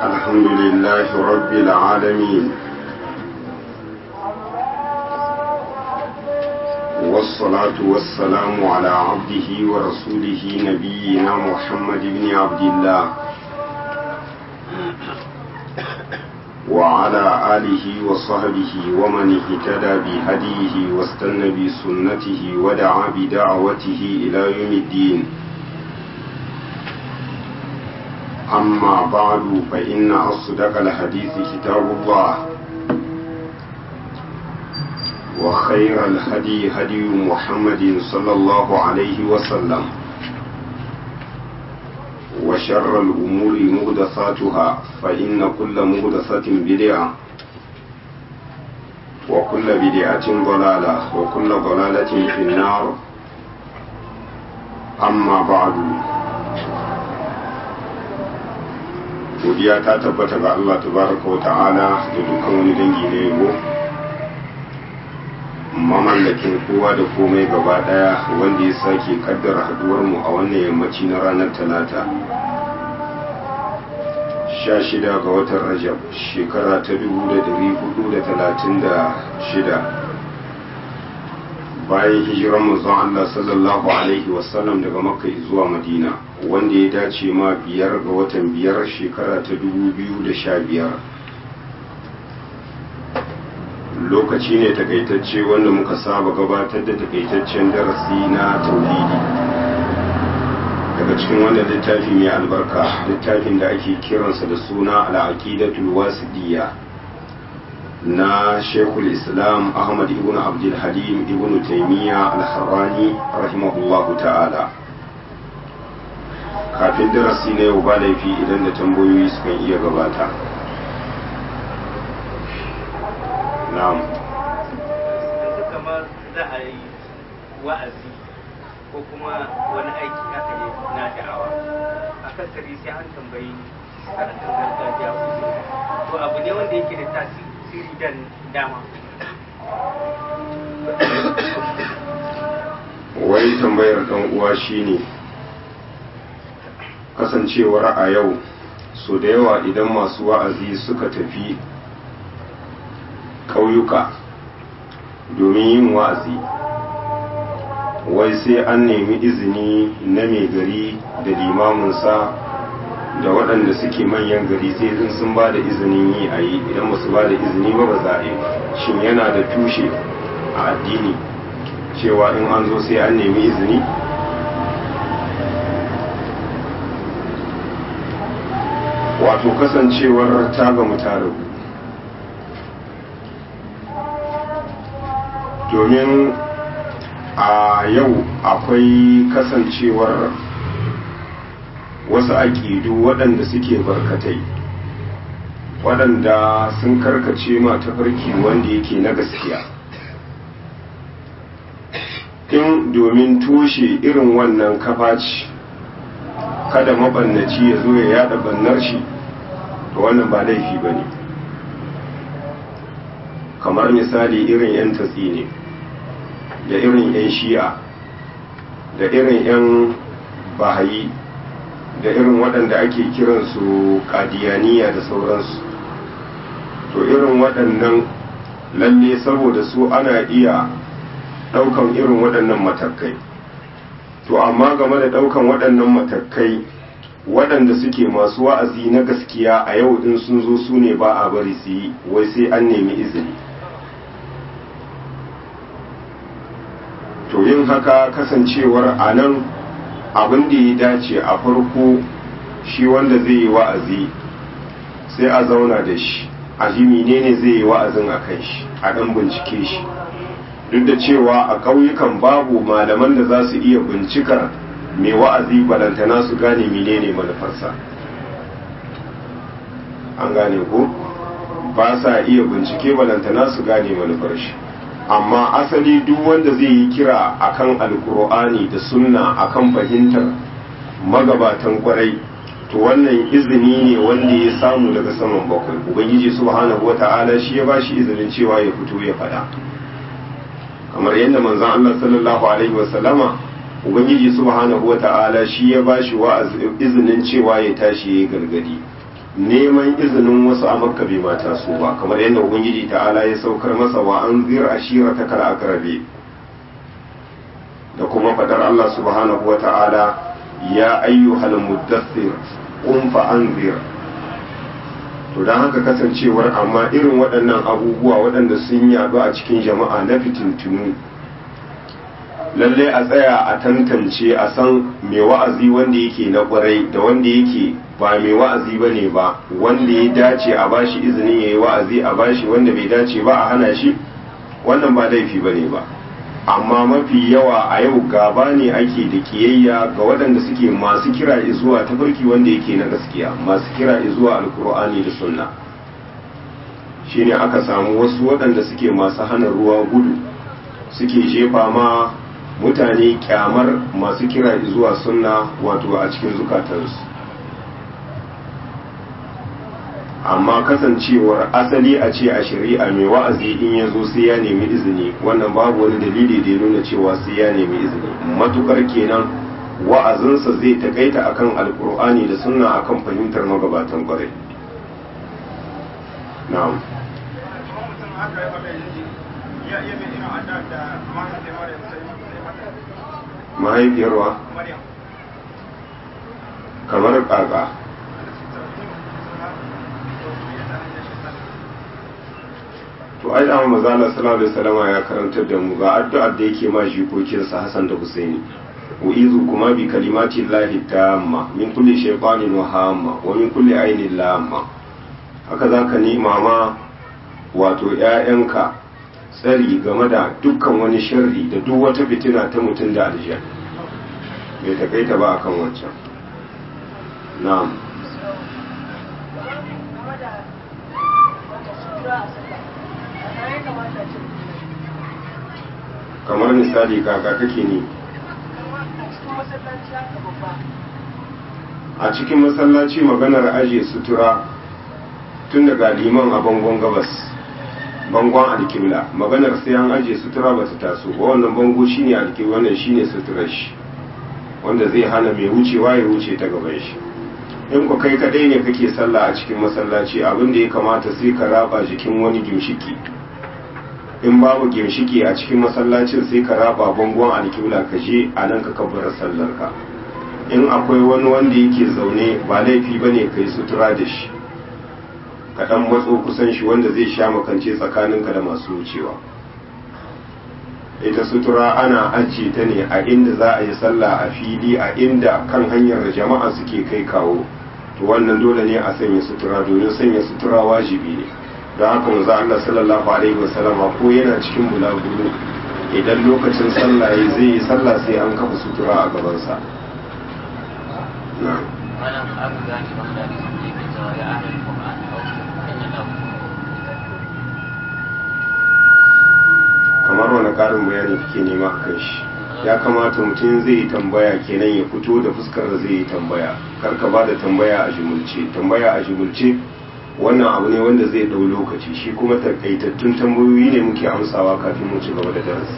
الحمد لله رب العالمين والصلاة والسلام على عبده ورسوله نبينا محمد بن عبد الله وعلى آله وصحبه ومن اهتدى بهديه واستنى بسنته ودعا بدعوته إلى يوم الدين. أما بعد فإن أصدق الحديث كتاب الله وخير الهدي هدي محمد صلى الله عليه وسلم وشر الأمور محدثاتها فإن كل محدثة بدعة وكل بدعة ضلالة وكل ضلالة في النار. أما بعد godiya ta tabbata ga Allah tabaraka wa ta'ala da dukkan wani dangi na yabo mamallakin kowa da komai gaba daya wanda ya sake kaddara haduwar mu a wannan yammaci na ranar talata 16 ga watan Rajab shekara ta 1436 bayan hijiran manzon Allah sallallahu alaihi wasallam daga Makka zuwa Madina wanda ya dace ma 5 ga watan 5 shekara ta 2015 lokaci ne takaitacce wanda muka saba gabatar da takaitaccen darasi na tauhidi daga cikin wannan littafi mai albarka littafin da ake kiransa da suna al-aqidatul wasidiyya na Sheikhul Islam Ahmad ibn Abdul Halim ibn Taymiyyah al-Harrani rahimahullahu ta'ala. Kafin darasi na yau ba laifi idan da tambayoyi sukan iya gabata. Na'am. Kamar za a yi wa'azi ko kuma wani aiki haka ne na da'awa. Akasari sai an tambayi karatun gargajiya ko abu ne wanda yake da tasiri dan dama. Wai tambayar dan uwa shine kasancewar a yau so da yawa idan masu wa'azi suka tafi ƙauyuka domin yin wa'azi wai sai an nemi izini na mai gari da limaminsa da waɗanda suke manyan gari sai in sun ba da izinin yi a yi idan ba su ba da izini ba za a yi. Shin yana da tushe a addini cewa in an zo sai an nemi izini? Wato kasancewar ta gamu ta rabu domin a yau akwai kasancewar wasu aƙidu waɗanda suke barkatai waɗanda sun karkace ma tafarki wanda yake na gaskiya in domin toshe irin wannan kafaci kada mabannaci ya zo ya yada bannar shi to wannan ba laifi ba ne kamar misali irin 'yan tatsi ne da irin 'yan shi'a da irin 'yan bahayi da irin waɗanda ake kiransu kadiyaniya da sauransu to irin waɗannan lalle saboda su ana iya ɗaukan irin waɗannan matakai to amma game da ɗaukan waɗannan matakai waɗanda suke masu wa'azi na gaskiya a yau din sun zo su ne ba a bari su yi wai sai an nemi izini to yin haka kasancewar a nan abin da ya dace a farko shi wanda zai yi wa'azi sai a zauna da shi a ji menene zai yi wa'azin a kan shi a ɗan bincike shi duk da cewa a ƙauyukan babu malaman da za su iya bincikar mai wa'azi balantana su gane menene manufarsa an gane ko ba sa iya bincike balantana su gane manufar shi amma asali duk wanda zai yi kira akan alkur'ani da sunna akan fahimtar magabatan kwarai to wannan izini ne wanda ya samu daga saman bakwai ubangiji subhanahu wata'ala shi ya bashi izinin cewa ya fito ya fada kamar yadda manzon Allah sallallahu alaihi wasallama ubangiji subhanahu wata'ala shi ya bashi izinin cewa ya tashi ya gargadi neman izinin wasu a makka bai mata su ba, kamar yadda ubangiji ta'ala ya saukar masa wa an zir ashira ta aqrabi, da kuma fadar Allah subhanahu wa ta'ala ya ayyuhal muddathir qum fa anzir. To don haka kasancewar amma irin waɗannan abubuwa waɗanda sun yaɗu a cikin jama'a na fitintunu, lallai a tsaya a tantance a san mai wa'azi wanda yake na ƙwarai da wanda yake ba mai wa'azi ba ne ba, wanda ya dace a bashi izinin ya yi wa'azi a bashi, wanda bai dace ba a hana shi, wannan ba laifi ba ne ba. Amma mafi yawa a yau gaba ne ake da kiyayya ga waɗanda suke masu kira zuwa tafarki wanda yake na gaskiya, masu kira zuwa alkur'ani da sunna. Shine aka samu wasu waɗanda suke masu hana ruwa gudu, suke jefa ma mutane kyamar masu kira zuwa sunna wato a cikin zukatansu. Amma kasancewar asali a ce a shari'a mai wa'azi in ya zo sai ya nemi izini, wannan babu wani dalili da ya nuna cewa sai ya nemi izini, matukar kenan wa'azinsa zai takaita akan alkur'ani da sunna akan fahimtar magabatan kwarai. na'am. Mahaifiyarwa kamar kaka. To ai da manzo Allah sallallahu alaihi wasallam ya karantar da mu ga addu'ar da yake ma jikokinsa Hassan da Husaini, wa izu kuma bi kalimati llahi tamma min kulli shaytanin wa hamma wa min kulli ainin lamma. Haka zaka nema ma wato ƴaƴanka tsari game da dukkan wani sharri da duk wata fitina ta mutum da aljiya, bai takaita ba akan wancan. Na'am. Kamar misali kaka kake ne a cikin masallaci, maganar ajiye sutura tun daga liman a bangon gabas, bangon alkibla, maganar sai an ajiye sutura ba ta taso ba. Wannan bango shine alkibla, wannan shine suturar shi wanda zai hana mai wucewa ya wuce ta gaban shi. In ku kai kadai ne kake sallah a cikin masallaci, abin da ya kamata sai ka raba jikin wani gimshiki. In babu gimshiki a cikin masallacin sai ka raba bangon alkibla ka je a nan ka kabbara sallar ka. In akwai wani wanda yake zaune ba laifi bane kai sutura da shi, ka dan matso kusan shi wanda zai sha makance tsakaninka da masu wucewa. Ita sutura ana ajiye ta ne a inda za a yi sallah a fili, a inda kan hanyar da jama'a suke kai kawo, to wannan dole ne a sanya sutura, domin sanya sutura wajibi ne. Don haka manzo Allah sallallahu alaihi wasallam ko yana cikin bulaguro, idan lokacin sallah yayi zai yi sallah sai an kafa sutura a gaban sa. Kamar wani karin bayani kake nema a kan shi? Ya kamata mutum zai yi tambaya kenan ya fito da fuskar da zai yi tambaya, kar ka ba da tambaya a jumulce. Tambaya a jumulce wannan abu ne wanda zai dau lokaci, shi kuma takaitattun tambayoyi ne muke amsawa kafin mu ci gaba da darasi.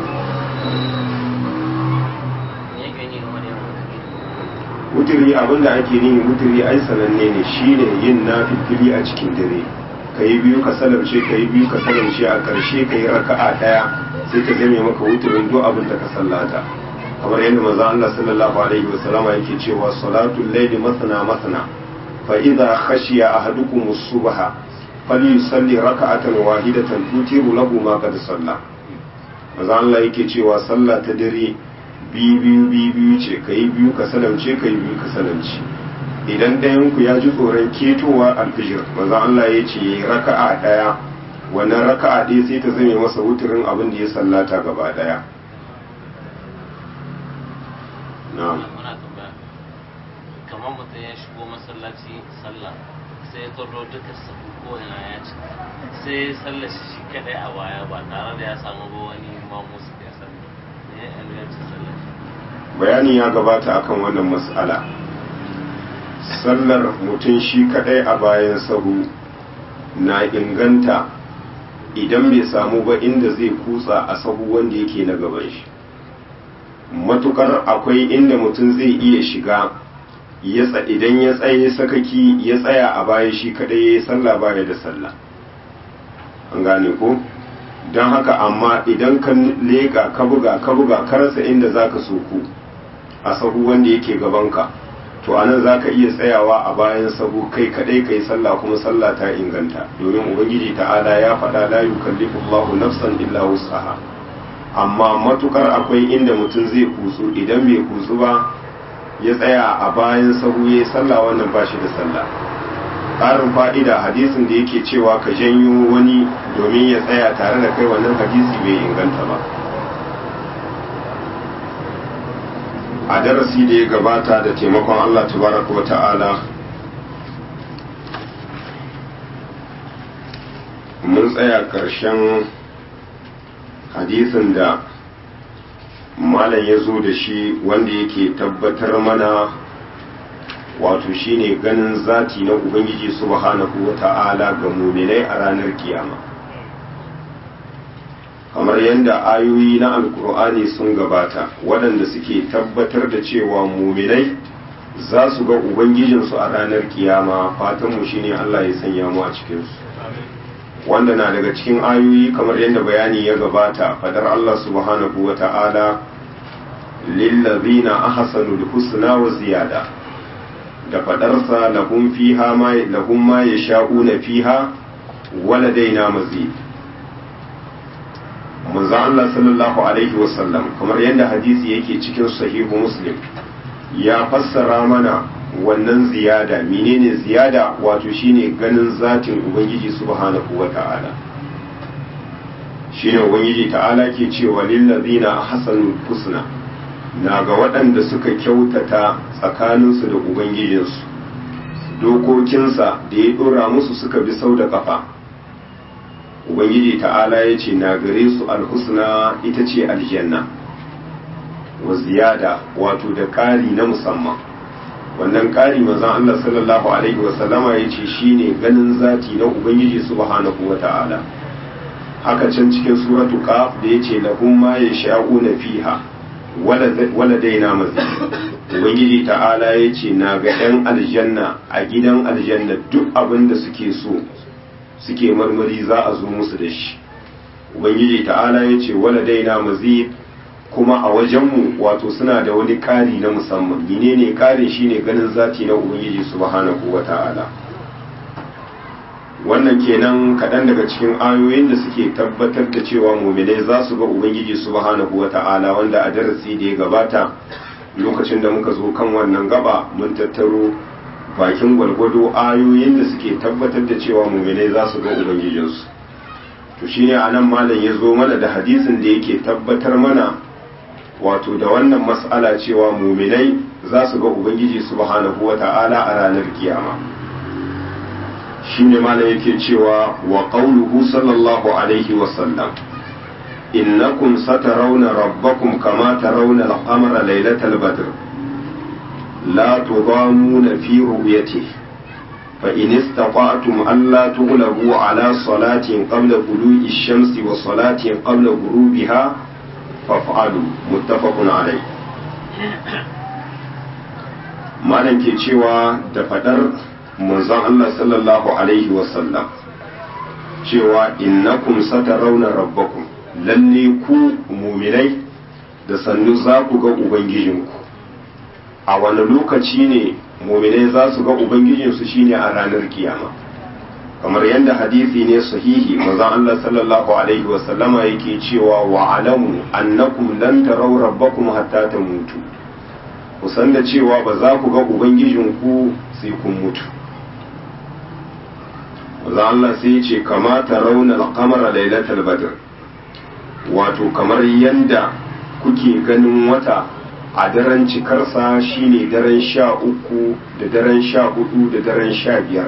Wuturi, abinda ake nini wuturi ai sananne ne, shine yin nafilfili a cikin dare, ka yi biyu ka salamce, ka yi biyu ka salamce, a ƙarshe ka yi raka'a ɗaya sai ta zame maka wuturin duk abin da ka sallata. Kamar yadda manzo Allah sallallahu alaihi wasallama yake cewa salatul layli masna masna fa idza khashiya ahadukum as-subha falyusalli raka'atan wahidatan tutiru lahu ma qad salla. Manzo Allah yake cewa sallah ta dare biyu ce, ka yi biyu ka salamce, ka yi biyu ka salamce. Idan ɗayanku ya ji tsoron ketowa alfijir, maza Allah ya ce raka'a ɗaya, wannan raka'a ɗaya sai ta zame masa wuturin abin da ya sallata gaba ɗaya. Kamar mutum ya shigo masallaci sallah sai ya tsoro duka sabu ko ina ya ci, sai sallar shi kadai a baya ba tare da ya samu ba wani imamu su ya sallah, ne ya inganci sallar. Bayani ya gabata akan wannan mas'ala. Sallar mutum shi kadai a bayan sahu na inganta idan bai samu ba inda zai kutsa a sahu wanda yake na gaban shi. Matukar akwai inda mutum zai iya shiga idan ya tsaye sakaki ya tsaya a baya shi kadai ya yi sallah baya da sallah. An gane ko? Don haka amma idan ka leka ka buga ka rasa inda za ka soku a sahu wanda yake gabanka, to anan za ka iya tsayawa a bayan sahu kai kadai ka yi sallah kuma sallah ta inganta, domin ubangiji ta'ala ya faɗa la yukallifu Allahu nafsan illa wus'aha. Amma matukar akwai inda mutum zai kutsu, idan bai kutsu ba ya tsaya a bayan sahu ya yi sallah, wannan ba shi da sallah. ƙarin fa'ida, hadisin da yake cewa ka janyo wani domin ya tsaya tare da kai, wannan hadisi bai inganta ba. A darasi da ya gabata da taimakon Allah tabaraka wa ta'ala mun tsaya ƙarshen hadisin da malam ya zo da shi wanda yake tabbatar mana wato shine ganin zati na ubangiji subhanahu wata'ala ga muminai a ranar kiyama, kamar yadda ayoyi na alkur'ani sun gabata waɗanda suke tabbatar da cewa muminai za su ga ubangijinsu a ranar kiyama. fatanmu shine Allah ya sanya mu a cikinsu, wanda na daga cikin ayoyi kamar yadda bayani ya gabata fadar Allah subhanahu wata'ala lillazina ahsanul husna wa ziyada, da fadarsa lahum fiha lahum ma yasha'una fiha waladaina mazid. manzo Allah sallallahu alaihi wasallam kamar yadda hadisi yake cikin sahihu muslim ya fassara mana wannan ziyada. menene ziyada? wato shine ganin zatin ubangiji subhanahu wata'ala. shine ubangiji ta'ala ke cewa lillazina ahsanul husna, na ga waɗanda suka kyautata tsakaninsu da ubangijinsu, dokokinsa da ya ɗora musu suka bi sau da ƙafa. ubangiji ta'ala ya ce na gare su alhusna, ita ce aljanna, wa ziyada, wato da ƙari na musamman. wannan ƙari manzon Allah sallallahu alaihi wasallama ya ce shine ganin zati na ubangiji subhanahu wata'ala. haka can cikin suratu qaf da ya ce lahum ma yasha'una fiha waladaina mazid. ubangiji ta'ala ya ce na ga 'yan aljanna a gidan aljanna duk abin da suke so suke marmari za a zo musu da shi. ubangiji ta'ala ya ce waladaina mazid, kuma a wajenmu wato suna da wani ƙari na musamman. menene ƙarin? shine ganin zati na ubangiji subhanahu wata'ala. wannan kenan kaɗan daga cikin ayoyin da suke tabbatar da cewa muminai za su ga ubangiji subhanahu wata'ala, wanda a darasi da ya gabata lokacin da muka zo kan wannan gaba mun tattaro bakin gwalgwado ayoyin da suke tabbatar da cewa muminai za su ga ubangijinsu. to shine anan malam ya zo mana da hadisin da yake tabbatar mana wato da wannan mas'ala cewa muminai za su ga ubangiji subhanahu wata'ala a ranar kiyama. shine malam yake cewa wa qauluhu sallallahu alaihi wa sallam innakum satarawna rabbakum kama tarawna al-qamara laylatal badr la tudamuna fi ru'yatihi fa in istata'tum alla tughlabu ala salatin qabla tulu'i ash-shamsi wa salatin qabla ghurubiha faf'alu. muttafaqun alayh. malam ke cewa da fadar manzon Allah sallallahu alaihi wasallam cewa innakum satarawna rabbakum, lalle ku muminai da sannu za ku ga ubangijinku. a wani lokaci ne muminai za su ga ubangijinsu? shine a ranar kiyama, kamar yadda hadisi ne sahihi manzon Allah sallallahu alaihi wasallama yake cewa wa alamu annakum lan taraw rabbakum hatta tamutu, ku san da cewa ba za ku ga ubangijinku sai kun mutu. Allah sai ya ce kama tarawna al-qamara laylatal badr, wato kamar yanda kuke ganin wata a daren cikarsa shine daren 13 da daren 14 da daren 15.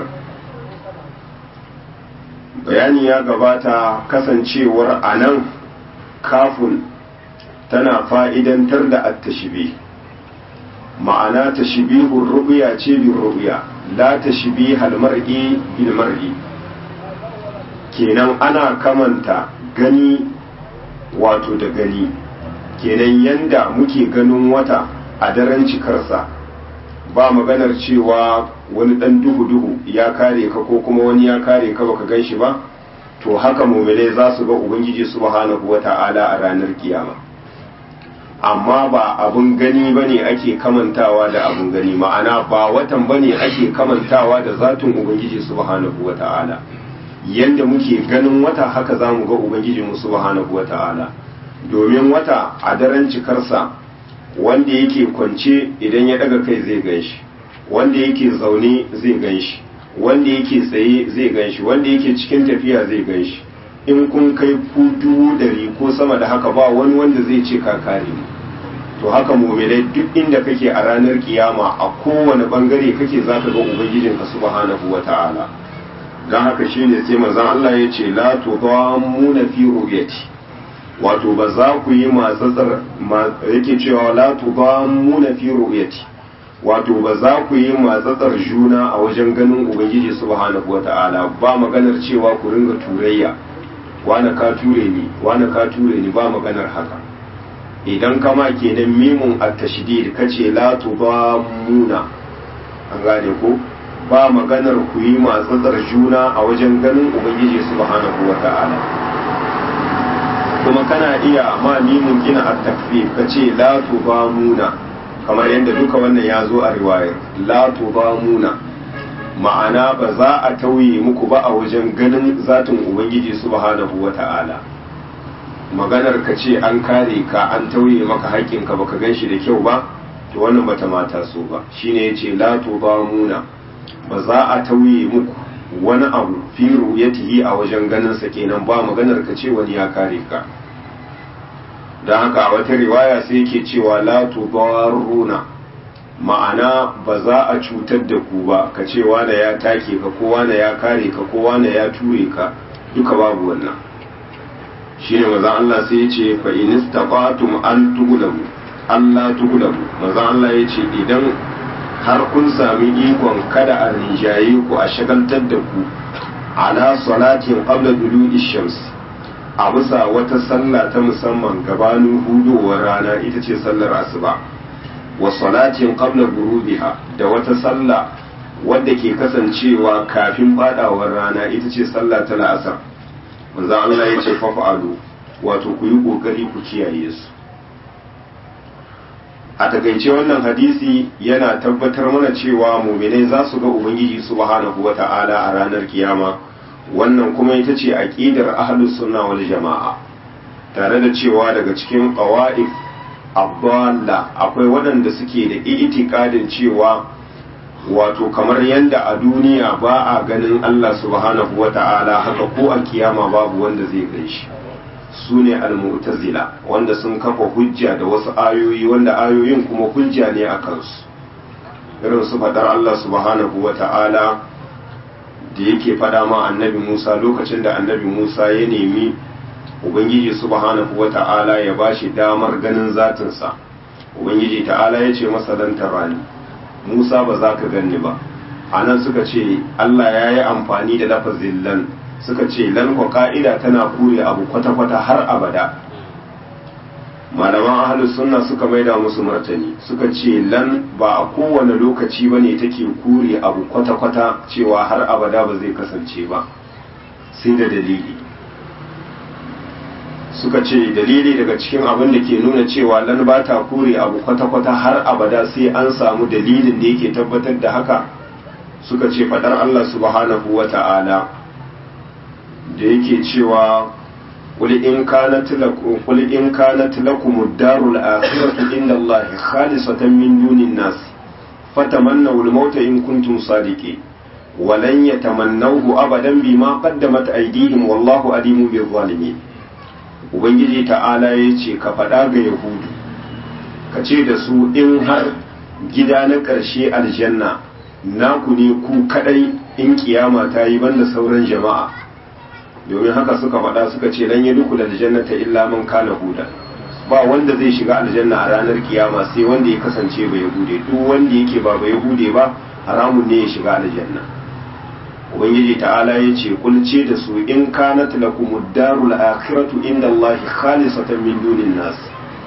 bayani ya gabata kasancewar anan kafin tana fa'idantar da at-tashbih, ma'ana tashbihur ru'ya ce bin ru'ya, la tashbihal mar'i bil mar'i. kenan ana kamanta gani wato da gani, kenan yanda muke ganin wata a daren cikarsa ba maganar cewa wani dan duhu ya kare ka ko kuma wani ya kare ka baka gan shi ba, to haka mu'minai za su ga ubangiji subhanahu wata'ala a ranar kiyama. amma ba abun gani bane ake kamantawa da abun gani, ma'ana ba watan bane ake kamantawa da zatin ubangiji subhanahu wata'ala. Yanda muke ganin wata haka zamu ga ubangiji mu subhanahu wata'ala, domin wata a daren cikarsa wanda yake kwance idan ya daga kai zai ganshi, wanda yake zaune zai ganshi, wanda yake tsaye zai ganshi, wanda yake cikin tafiya zai ganshi. In kun kai ku 100 ko sama da haka ba wani wanda zai ce ka kare mu. To haka mu'minai duk inda kake a ranar kiyama a kowane bangare kake zaka ga ubangijinka subhanahu wata'ala. Dan haka shine sai manzon Allah ya ce la tudammuna fi ru'yati, wato ba za ku yi matsatsar yake cewa la tudammuna fi ru'yati, wato ba za ku yi matsatsar juna a wajen ganin ubangiji subhanahu wata'ala. Ba maganar cewa ku ringa turayya, wani ka ture ni, ba maganar haka. Idan kama kenan mimun at-tashdid kace la tudammuna, an gane ko ba maganar ku yi matsatsar juna a wajen ganin ubangiji subhanahu wata'ala. Kuma kana iya ma mimun gina at-takfif kace la tudammuna, kamar yadda duka wannan ya zo a riwayar la tudammuna, ma'ana ba za a tauye muku ba a wajen ganin zatin ubangiji subhanahu wata'ala. Maganar ka ce an kare ka an tauye maka haƙƙinka baka ganshi da kyau ba, to wannan bata mata so ba. Shine yace la tudammuna, ba za a tauye muku wani abu fi ru'yatihi a wajen ganin sa, kenan ba maganar ka ce wani ya kare ka. Dan haka a wata riwaya sai yake cewa la tudarruna, ma'ana ba za a cutar da ku ba, ka ce wane ya take ka ko wane ya kare ka ko wane ya ture ka, duka babu wannan. Shine manzon Allah sai ya ce fa in istaqatum an tughlabu Allah tughlabu, manzon Allah ya ce idan har kun sami ikon kada a rinjaye ku a shagaltar da ku ala salatin qabla dulu'i shams, a bisa wata sallah ta musamman gabanin hudowar rana, ita ce sallar asuba, wa salatin qabla ghurubiha, da wata sallah wadda ke kasancewa kafin fadawar rana, ita ce sallah ta la'asar. manzo Allah ya ce fafa'alu, wato ku yi kokari ku kiyaye su. A takaice wannan hadisi yana tabbatar mana cewa mu'minai za su ga ubangiji subhanahu wata'ala a ranar kiyama. Wannan kuma ita ce aqidar ahlus sunna wal jama'a, tare da cewa daga cikin qawaid abdalla akwai waɗanda suke da itikadin cewa wato kamar yadda a duniya ba a ganin Allah subhanahu wata'ala, haka ko a kiyama babu wanda zai ganshi. Su ne al-mu'tazila, wanda sun kafa hujja da wasu ayoyi wanda ayoyin kuma hujja ne a kansu, irin su fadar Allah subhanahu wata'ala da yake fada ma annabi Musa lokacin da annabi Musa ya nemi ubangiji subhanahu wata'ala ya bashi damar ganin zatinsa. Ubangiji ta'ala ya ce masa dan tarani, Musa ba za ka ganni ba. Anan suka ce Allah ya yi amfani da lafazin lan, suka ce lan ko ka'ida tana kure abu kwata-kwata har abada. Malaman ahlus sunna suka maida musu martani, suka ce lan ba a kowane lokaci bane take kure abu kwata-kwata cewa har abada ba zai kasance ba, sai da dalili. Suka ce dalili daga cikin abin da ke nuna cewa lan ba ta kure abu kwata-kwata har abada sai an samu dalilin da yake tabbatar da haka. Suka ce fadar Allah subhanahu wa ta'ala da yake cewa qul in kanat lakum ad-darul akhiratu inda Allah khalisatan min dunin nas fatamannaw al-maut in kuntum sadiqin wa lan yatamannawhu abadan bima qaddamat aydihim wallahu alimun bil-zalimin. Ubangiji ta'ala ya ce ka faɗa ga Yahudu, ka ce da su in har gida na ƙarshe aljanna naku ne ku kaɗai in kiyama ta yi banda sauran jama'a. Domin haka suka faɗa suka ce lan yadkhulu aljannata illa man kana huda, ba wanda zai shiga aljanna a ranar kiyama sai wanda ya kasance ba Yahude. Duk wanda yake ba Yahude ba haramun ne ya shiga aljanna. Ubangiji ta'ala ya ce kulce da su in kanat lakumud darul akhiratu inda Allah khalisatan min dunin nas,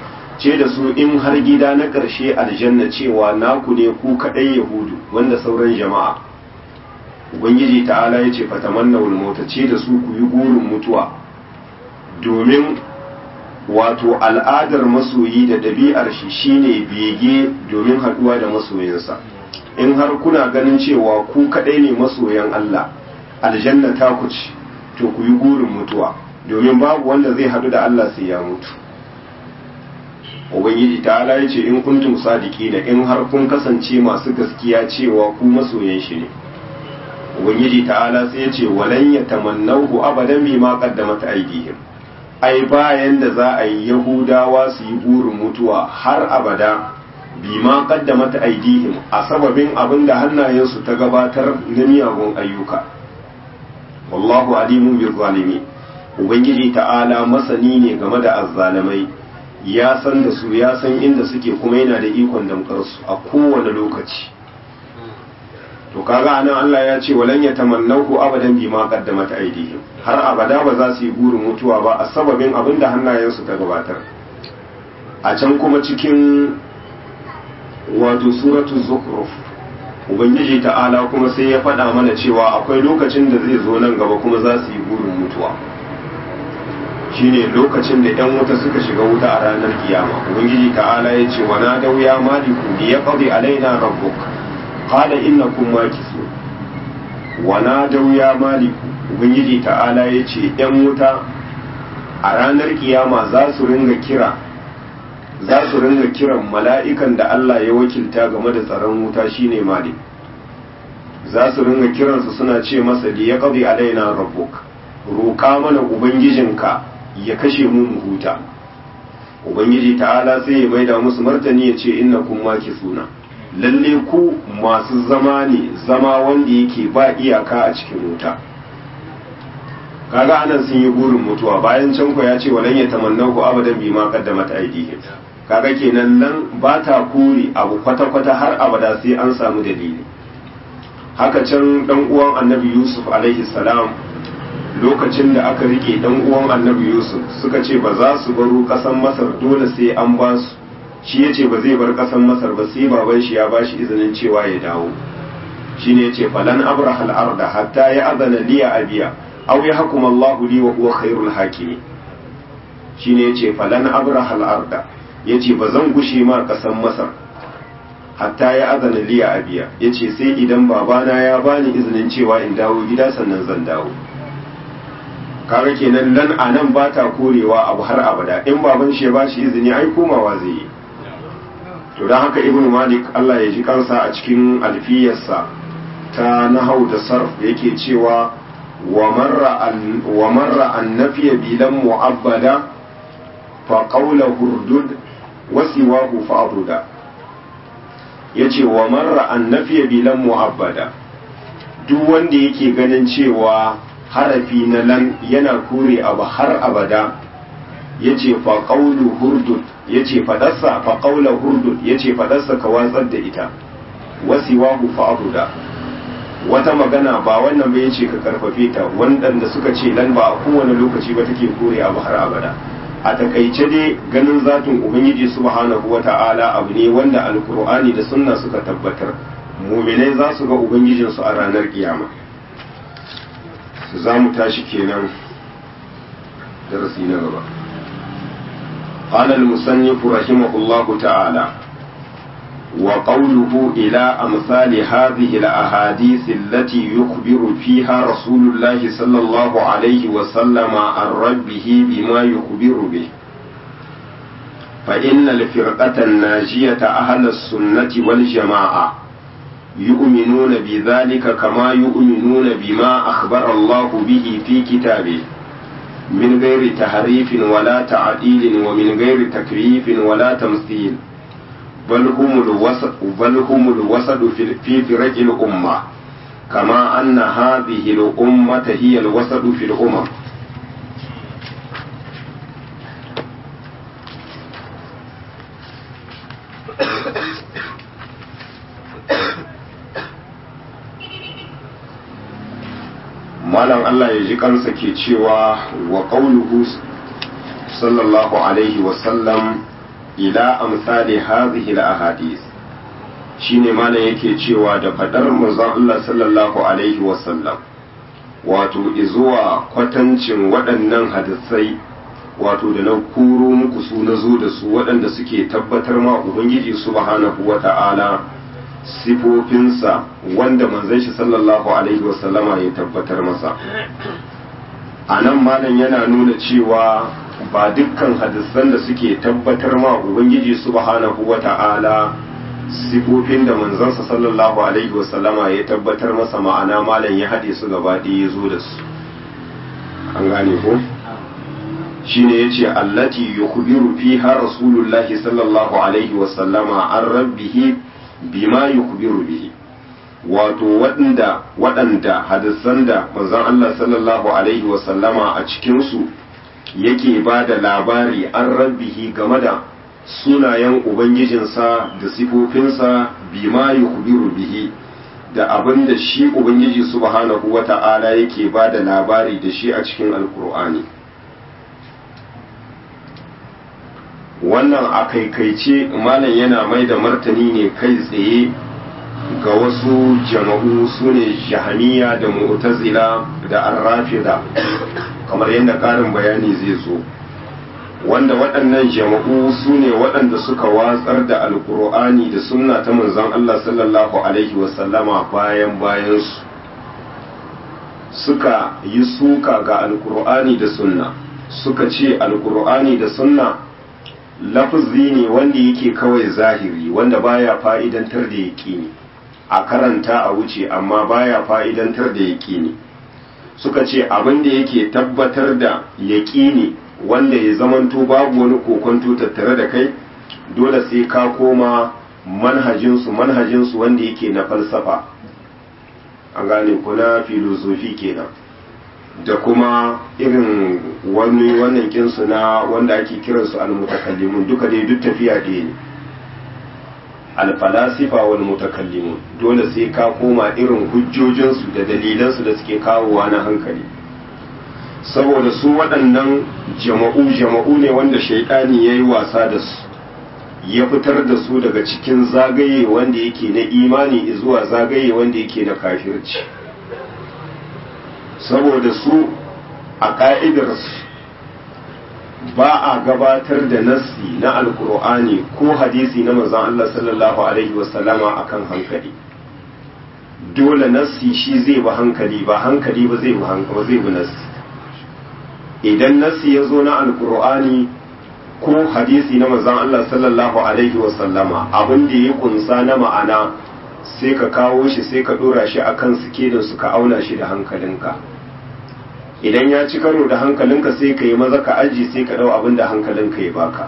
ce da su in har gida na ƙarshe aljanna cewa naku ne ku kaɗai yahudu wanda sauran jama'a. Ubangiji ta'ala ya ce fatamannawul mauta, ce da su ku yi gurin mutuwa, domin wato al'adar masoyi da ɗabi'ar shi shine bege domin haɗuwa da masoyinsa. In har kuna ganin cewa ku kaɗai ne masoyan Allah, aljanna ta ku ci, to ku yi gurin mutuwa, domin babu wanda zai haɗu da Allah sai ya mutu. Ubangiji ta'ala ya ce in kuntum sadiqina, in har kun kasance masu gaskiya cewa ku masoyan shi ne. Ubangiji ta'ala sai ya ce walan yatamannahu abadan bima qaddamat aydihim, ai bayan da za a yi Yahudawa su yi burin mutuwa har abada bima qaddamat aydihim, a sababin abin da hannayensu ta gabatar na miyagun ayyuka. Wallahu alimun bil zalimin, Ubangiji ta'ala masani ne game da azzalamai, ya san da su, ya san inda suke, kuma yana da ikon damkar su a kowane lokaci. To kaga anan Allah ya ce walan yatamannahu abadan bima qaddamat aydihim, har abada ba za su yi burin mutuwa ba a sababin abin da hannayensu ta gabatar. A can kuma cikin wato suratul zukhruf, Ubangiji ta'ala kuma sai ya faɗa mana cewa akwai lokacin da zai zo nan gaba kuma za su yi burin mutuwa, shine lokacin da ‘yan wuta suka shiga wuta a ranar kiyama. Ubangiji ta'ala ya ce wa na dau ya maliku li yaqdi alaina rabbuk qala innakum makisun. Wa na dau ya maliku, Ubangiji ta'ala ya ce ‘yan wuta a ranar kiyama za su ringa kiran mala'ikan da Allah ya wakilta game da tsaron wuta shine malik. Za su ringa kiransu suna ce masa li yaqdi alaina rabbuk, roƙa mana ubangijinka ya kashe mu huta. Ubangiji ta'ala sai ya maida musu martani ya ce innakum makisuna, lalle ku masu zama ne, zama wanda yake ba iyaka a cikin wuta. Kaga anan sun yi burin mutuwa, bayan can ku ya ce walan yatamannahu abadan bima qaddamat aydihim. Kaga kenan nan ba ta kore abu kwata-kwata har abada sai an samu dalili. Haka can dan uwan Annabi Yusuf alaihi salam, lokacin da aka rike dan uwan Annabi Yusuf, suka ce ba za su baro kasan Masar, dole sai an ba su. Shi yace ba zai bar kasan Masar ba sai baban shi ya bashi izinin cewa ya dawo. Shine yace falan abrahal arda hatta ya adana liya abiya aw yahkum Allahu li wa huwa khairul hakimin. Shine yace falan abrahal arda, yace ba zan gushe ma kasan Masar hatta ya adana liya abiya, yace sai idan babana ya bani izinin cewa in dawo gida sannan zan dawo. Kaga kenan nan anan ba ta korewa abu har abada, in baban shi ya bashi izini ai komawa zai yi. To dan haka Ibn Malik Allah ya ji kansa a cikin alfiyarsa ta nahau da sarf yake cewa wa marra an nafiya bilan mu'abbada fa qawla hurdud wa siwahu fa abuda. Yace wa marra an nafiya bilan mu'abbada, duk wanda yake ganin cewa harafi na lan yana kore abu har abada, yace fa qawlu hurdud, yace fadarsa fa qawla hurdud, yace fadarsa ka watsar da ita, wasiwahu fa abuda. Wata magana ba wannan ba yace ka karfafe ta, wanda suka ce lan ba a kowane lokaci ba take kore abu har abada. A takaice dai ganin zatin Ubangiji subhanahu wata'ala abu ne wanda alkur'ani da sunna suka tabbatar. Muminai za su ga ubangijinsu a ranar kiyama. Za mu tashi kenan darasi na gaba. قال المصنف رحمه الله تعالى وقوله إلى أمثال هذه الأحاديث التي يخبر فيها رسول الله صلى الله عليه وسلم عن ربه بما يخبر به فإن الفرقة الناجية أهل السنة والجماعة يؤمنون بذلك كما يؤمنون بما أخبر الله به في كتابه من غير تحريف ولا تعديل ومن غير تكييف ولا تمثيل بل هم الوسط في فرق الأمة كما أن هذه الأمة هي الوسط في الأمم. malam Allah ya ji kansa ke cewa wa qauluhu sallallahu alaihi wasallam ila amsali hadhihi al-ahadith shine mana yake cewa da fadar manzon Allah sallallahu alaihi wasallam wato izuwa kwatancin waɗannan hadisai wato da na kuro muku su na zo da su waɗanda suke tabbatar ma ubangiji subhanahu wata'ala sifofinsa wanda manzon shi sallallahu alaihi wasallama ya tabbatar masa. A nan malam yana nuna cewa ba dukkan hadisan da suke tabbatar ma ubangiji subhanahu wata'ala sifofin da manzansa sallallahu alaihi wasallama ya tabbatar masa ma'ana malam ya haɗe su gaba ɗaya ya zo da su. An gane ko? shine yace allati yukhbiru fiha rasulullahi sallallahu alaihi wasallama an rabbihi bima yukhbiru bihi, wato waɗanda hadisan da manzon Allah sallallahu alaihi wasallama a cikinsu yake ba da labari an rabbihi game da sunayen ubangijinsa da sifofinsa bima yukhbiru bihi, da abin da shi ubangiji subhanahu wata'ala yake ba da labari da shi a cikin alkur'ani. wannan a kaikaice malam yana mai da martani ne kai tsaye ga wasu jama'u su ne jahaniya da mu'tazila da arrafida, kamar yadda ƙarin bayani zai zo, wanda waɗannan jama'u su ne waɗanda suka watsar da alkur'ani da sunna ta manzon Allah sallallahu alaihi wasallama bayansu suka yi suka ga alkur'ani da sunna, suka ce alkur'ani da sunna lafazi ne wanda yake kawai zahiri, wanda baya fa'idantar da yaƙini, a karanta a wuce amma baya fa'idantar da yaƙini. Suka ce abin da yake tabbatar da yaƙini wanda ya zamanto babu wani kokonto tattare da kai, dole sai ka koma manhajinsu wanda yake na falsafa, an gane ku, na filosofi kenan, da kuma irin wannan kinsu na wanda ake kiransu al-mutakallimun, duka dai duk tafiya ɗaya ne, al-falasifa wal mutakallimun. Dole sai ka koma irin hujjojinsu da dalilansu da suke kawowa na hankali, saboda su waɗannan jama'u ne wanda shaidani ya yi wasa da su, ya fitar da su daga cikin zagaye wanda yake na imani zuwa zagaye wanda yake na kafirci. Saboda su a ƙa'idarsu ba a gabatar da nassi na alkur'ani ko hadisi na manzon Allah sallallahu alaihi wasallama akan hankali. Dole nassi shi zai ba hankali, ba hankali ba zai bi nassi. Idan nassi ya zo na alkur'ani ko hadisi na manzon Allah sallallahu alaihi wasallama, abin da ya kunsa na ma'ana sai ka kawo shi sai ka dora shi akan sikelin su ka auna shi da hankalinka. Idan ya ci karo da hankalinka sai ka yi maza ka aji sai ka dau abin da hankalinka ya baka.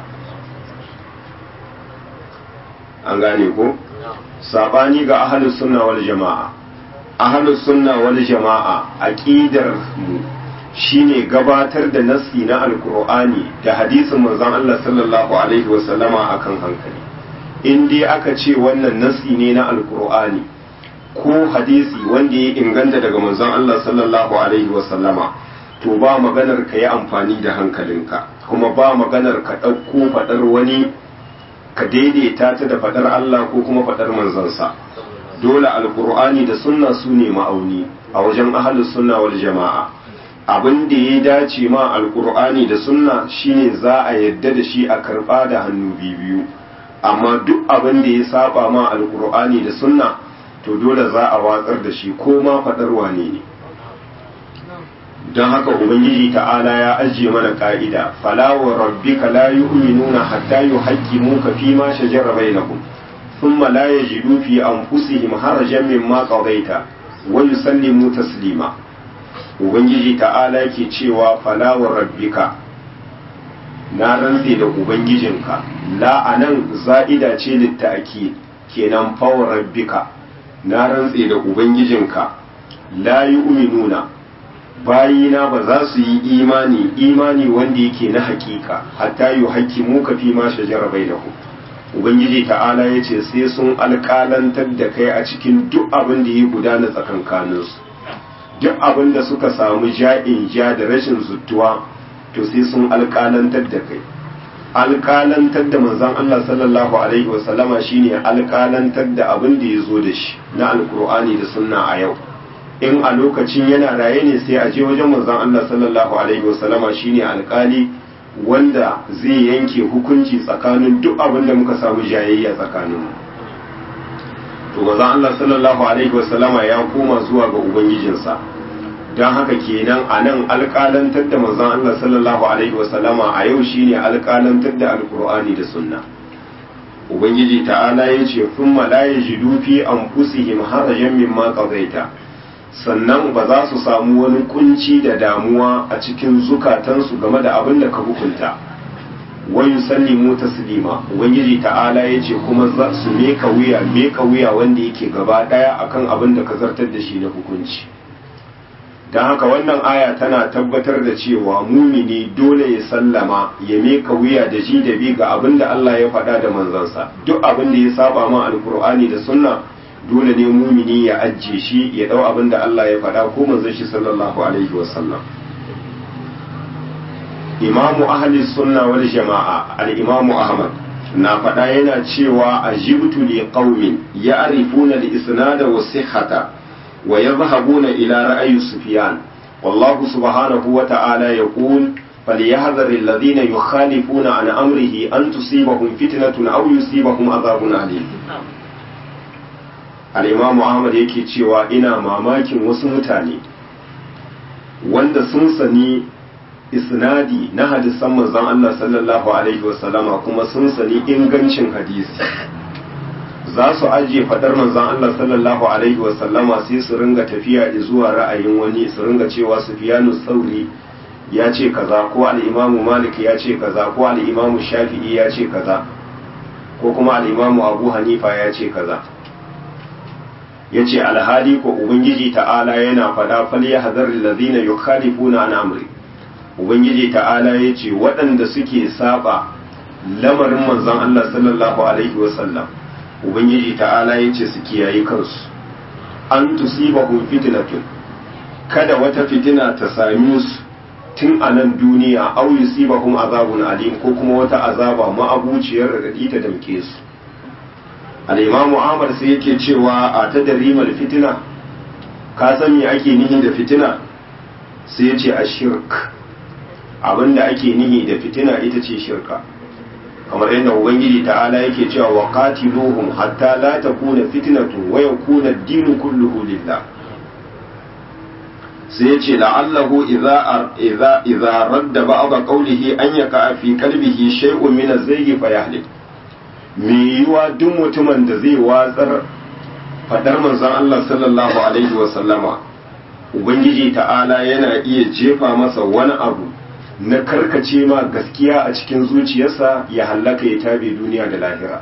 An gane ko? Sabani ga ahlus sunna wal jama'a. Ahlus sunna wal jama'a aqidar mu shine gabatar da nassi na alkur'ani da hadisin manzon Allah sallallahu alaihi wasallama akan hankali. In dai aka ce wannan nassi ne na alkur'ani ko hadisi wanda ya inganta daga manzon Allah sallallahu alaihi wasallama, to ba maganar ka yi amfani da hankalinka, kuma ba maganar ka ɗauko faɗar wani ka daidaita ta da faɗar Allah ko kuma faɗar manzansa. Dole alkur'ani da sunna su ne ma'auni a wajen ahlus sunna wal jama'a. Abin da ya dace ma alkur'ani da sunna shine za a yadda da shi a karɓa da hannu biyu, amma duk abin da ya saba ma alkur'ani da sunna to dole za a watsar da shi ko ma faɗar wane ne. Don haka ubangiji ta'ala ya ajiye mana ka'ida, fala wa rabbika la yu'minuna hatta yuhaqqimuka fi ma shajara bainahum thumma la yajidu fi anfusihim harajan mimma qadaita wa yusallimu taslima. Ubangiji ta'ala ke cewa fala wa rabbika, na rantse da ubangijinka, la anan za'ida ce litta'kid, kenan fa wa rabbika, na rantse da ubangijinka, la yu'minuna, bayina ba za su yi imani wanda yake na hakika, hatta yuhaqqimuka fi ma shajara bainahum. Ubangiji ta'ala yace sai sun alƙalantar da kai a cikin duk abin da ya gudana tsakankaninsu, duk abin da suka samu ja'in ja da rashin zuttuwa, to sai sun alƙalantar da kai. alƙalantar da manzon Allah sallallahu alaihi wasallama shine alƙalantar da abin da ya zo da shi na alkur'ani da sunna a yau. In a lokacin yana raye ne sai a je wajen manzon Allah sallallahu alaihi wasallama shine alƙali wanda zai yanke hukunci tsakanin duk abin da muka samu jayayya tsakaninmu. To manzon Allah sallallahu alaihi wasallama ya koma zuwa ga ubangijinsa, don haka kenan a nan alƙalantar da manzon Allah sallallahu alaihi wasallama a yau shine alƙalantar da alkur'ani da sunna. Ubangiji ta'ala ya ce thumma la yajidu fi anfusihim harajan mimma qadaita, sannan ba za su samu wani kunci da damuwa a cikin zukatansu game da abin da ka hukunta. Wa yusallimu taslima, ubangiji ta'ala ya ce kuma za su meka wuya wanda yake gaba daya akan abin da ka zartar da shi na hukunci. Don haka wannan aya tana tabbatar da cewa mumini dole ya sallama ya meka wuya da ji da bi ga abin da Allah ya faɗa da manzansa. Duk abin da ya saba ma alkur'ani da sunna dole ne mumini ya ajiye shi ya dau abin da Allah ya faɗa ko manzon shi sallallahu alaihi wasallam. Imamu ahli sunna wal jama'a al-Imamu Ahmad na faɗa yana cewa ajibtu li qaumin ya'rifuna al-isnad wa sihhata wa yadhhabuna ila ra'yi Sufyan wallahu subhanahu wa ta'ala yaqul فليحذر الذين يخالفون عن أمره أن تصيبهم فتنة أو يصيبهم عذاب أليم. الإمام أحمد yake cewa ina mamakin wasu mutane wanda sun sani isnadi na hadisan manzon Allah sallallahu alaihi wasallama kuma sun sani ingancin hadisi, za su ajiye fadar manzon Allah sallallahu alaihi wasallama sai su ringa tafiya zuwa ra'ayin wani, su ringa cewa Sufyanu Tsauri ya ce kaza, ko al-Imamu Malik ya ce kaza, ko al-Imamu Shafi'i ya ce kaza, ko kuma al-Imamu Abu Hanifa ya ce kaza. Yace alhali ko ubangiji ta'ala yana fada fal yahzaril ladina yukhalifuna an amri, ubangiji ta'ala yace waɗanda suke saba lamarin manzon Allah sallallahu alaihi wasallam, ubangiji ta'ala yace su kiyaye kansu, an tusibahum fitnatun, kada wata fitina ta same su tun a nan duniya, aw yusibahum azabun alim, ko kuma wata azaba ma'abuciyar radadi ta damke su. Al-Imamu Ahmad sai yake cewa a tadrimal fitina, ka san me ake nihi da fitina? Sai yace ashirk, abinda ake nihi da fitina ita ce shirka, kamar yadda ubangiji ta'ala yake cewa wa qatiluhum hatta la takuna fitnatu wa yakuna ad-dinu kulluhu lillah. Sai yace la'allahu idza radda ba'd qawlihi an yaka fi qalbihi shay'un min az-zayg fa yahlik. Me yiwa duk mutumin da zai watsar fadar manzon Allah sallallahu alaihi wa sallama, ubangiji ta'ala yana iya jefa masa wani abu na karkace ma gaskiya a cikin zuciyarsa, ya hallaka ya tabe duniya da lahira.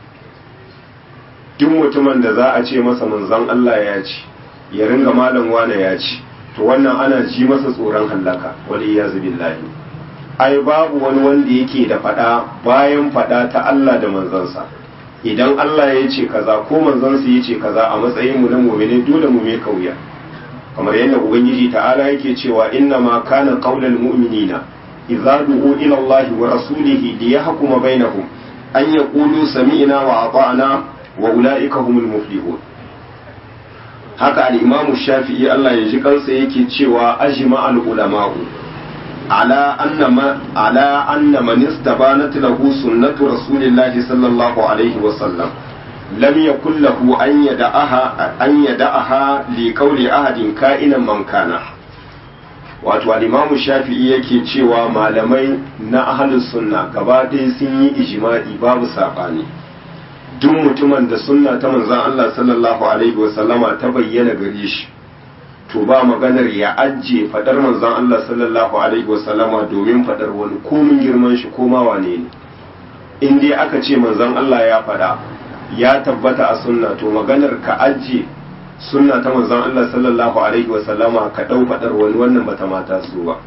Duk mutumin da za a ce masa manzon Allah ya ce, ya ringa malam wane ya ce, to wannan ana ji masa tsoron hallaka, wali ya billahi. Ai babu wani wanda yake da fada bayan fada ta Allah da manzansa. Idan Allah ya ce kaza ko manzansa ya ce kaza, a matsayin mu na mu'mini dole mu mai kauya, kamar yadda ubangiji ta'ala yake cewa inna ma kana qaulal mu'minina idza du'u ila Allah wa rasulihi liyahkuma bainahum an yaqulu sami'na wa ata'na wa ulaika humul muflihun. Haka al-Imam Shafi'i Allah ya ji kansa yake cewa ajma al-ulama'u ala anna man istabanat lahu sunnatu rasulillahi sallallahu alaihi wa sallam lam yakul lahu an yada'aha li qawli ahadin ka'inan man kana. Wato al-Imam Shafi'i yake cewa malamai na ahlus sunna gaba ɗaya sun yi ijma'i babu sabani, duk mutumin da sunna ta manzon Allah sallallahu alaihi wa sallama ta bayyana gare shi, to ba maganar ya ajje fadar manzon Allah sallallahu alaihi wa sallama domin fadar wani komin girman shi ko ma wane ne. In dai aka ce manzon Allah ya fada ya tabbata a sunna, to maganar ka ajje sunna ta manzon Allah sallallahu alaihi wa sallama ka dau fadar wani, wannan bata mata su ba.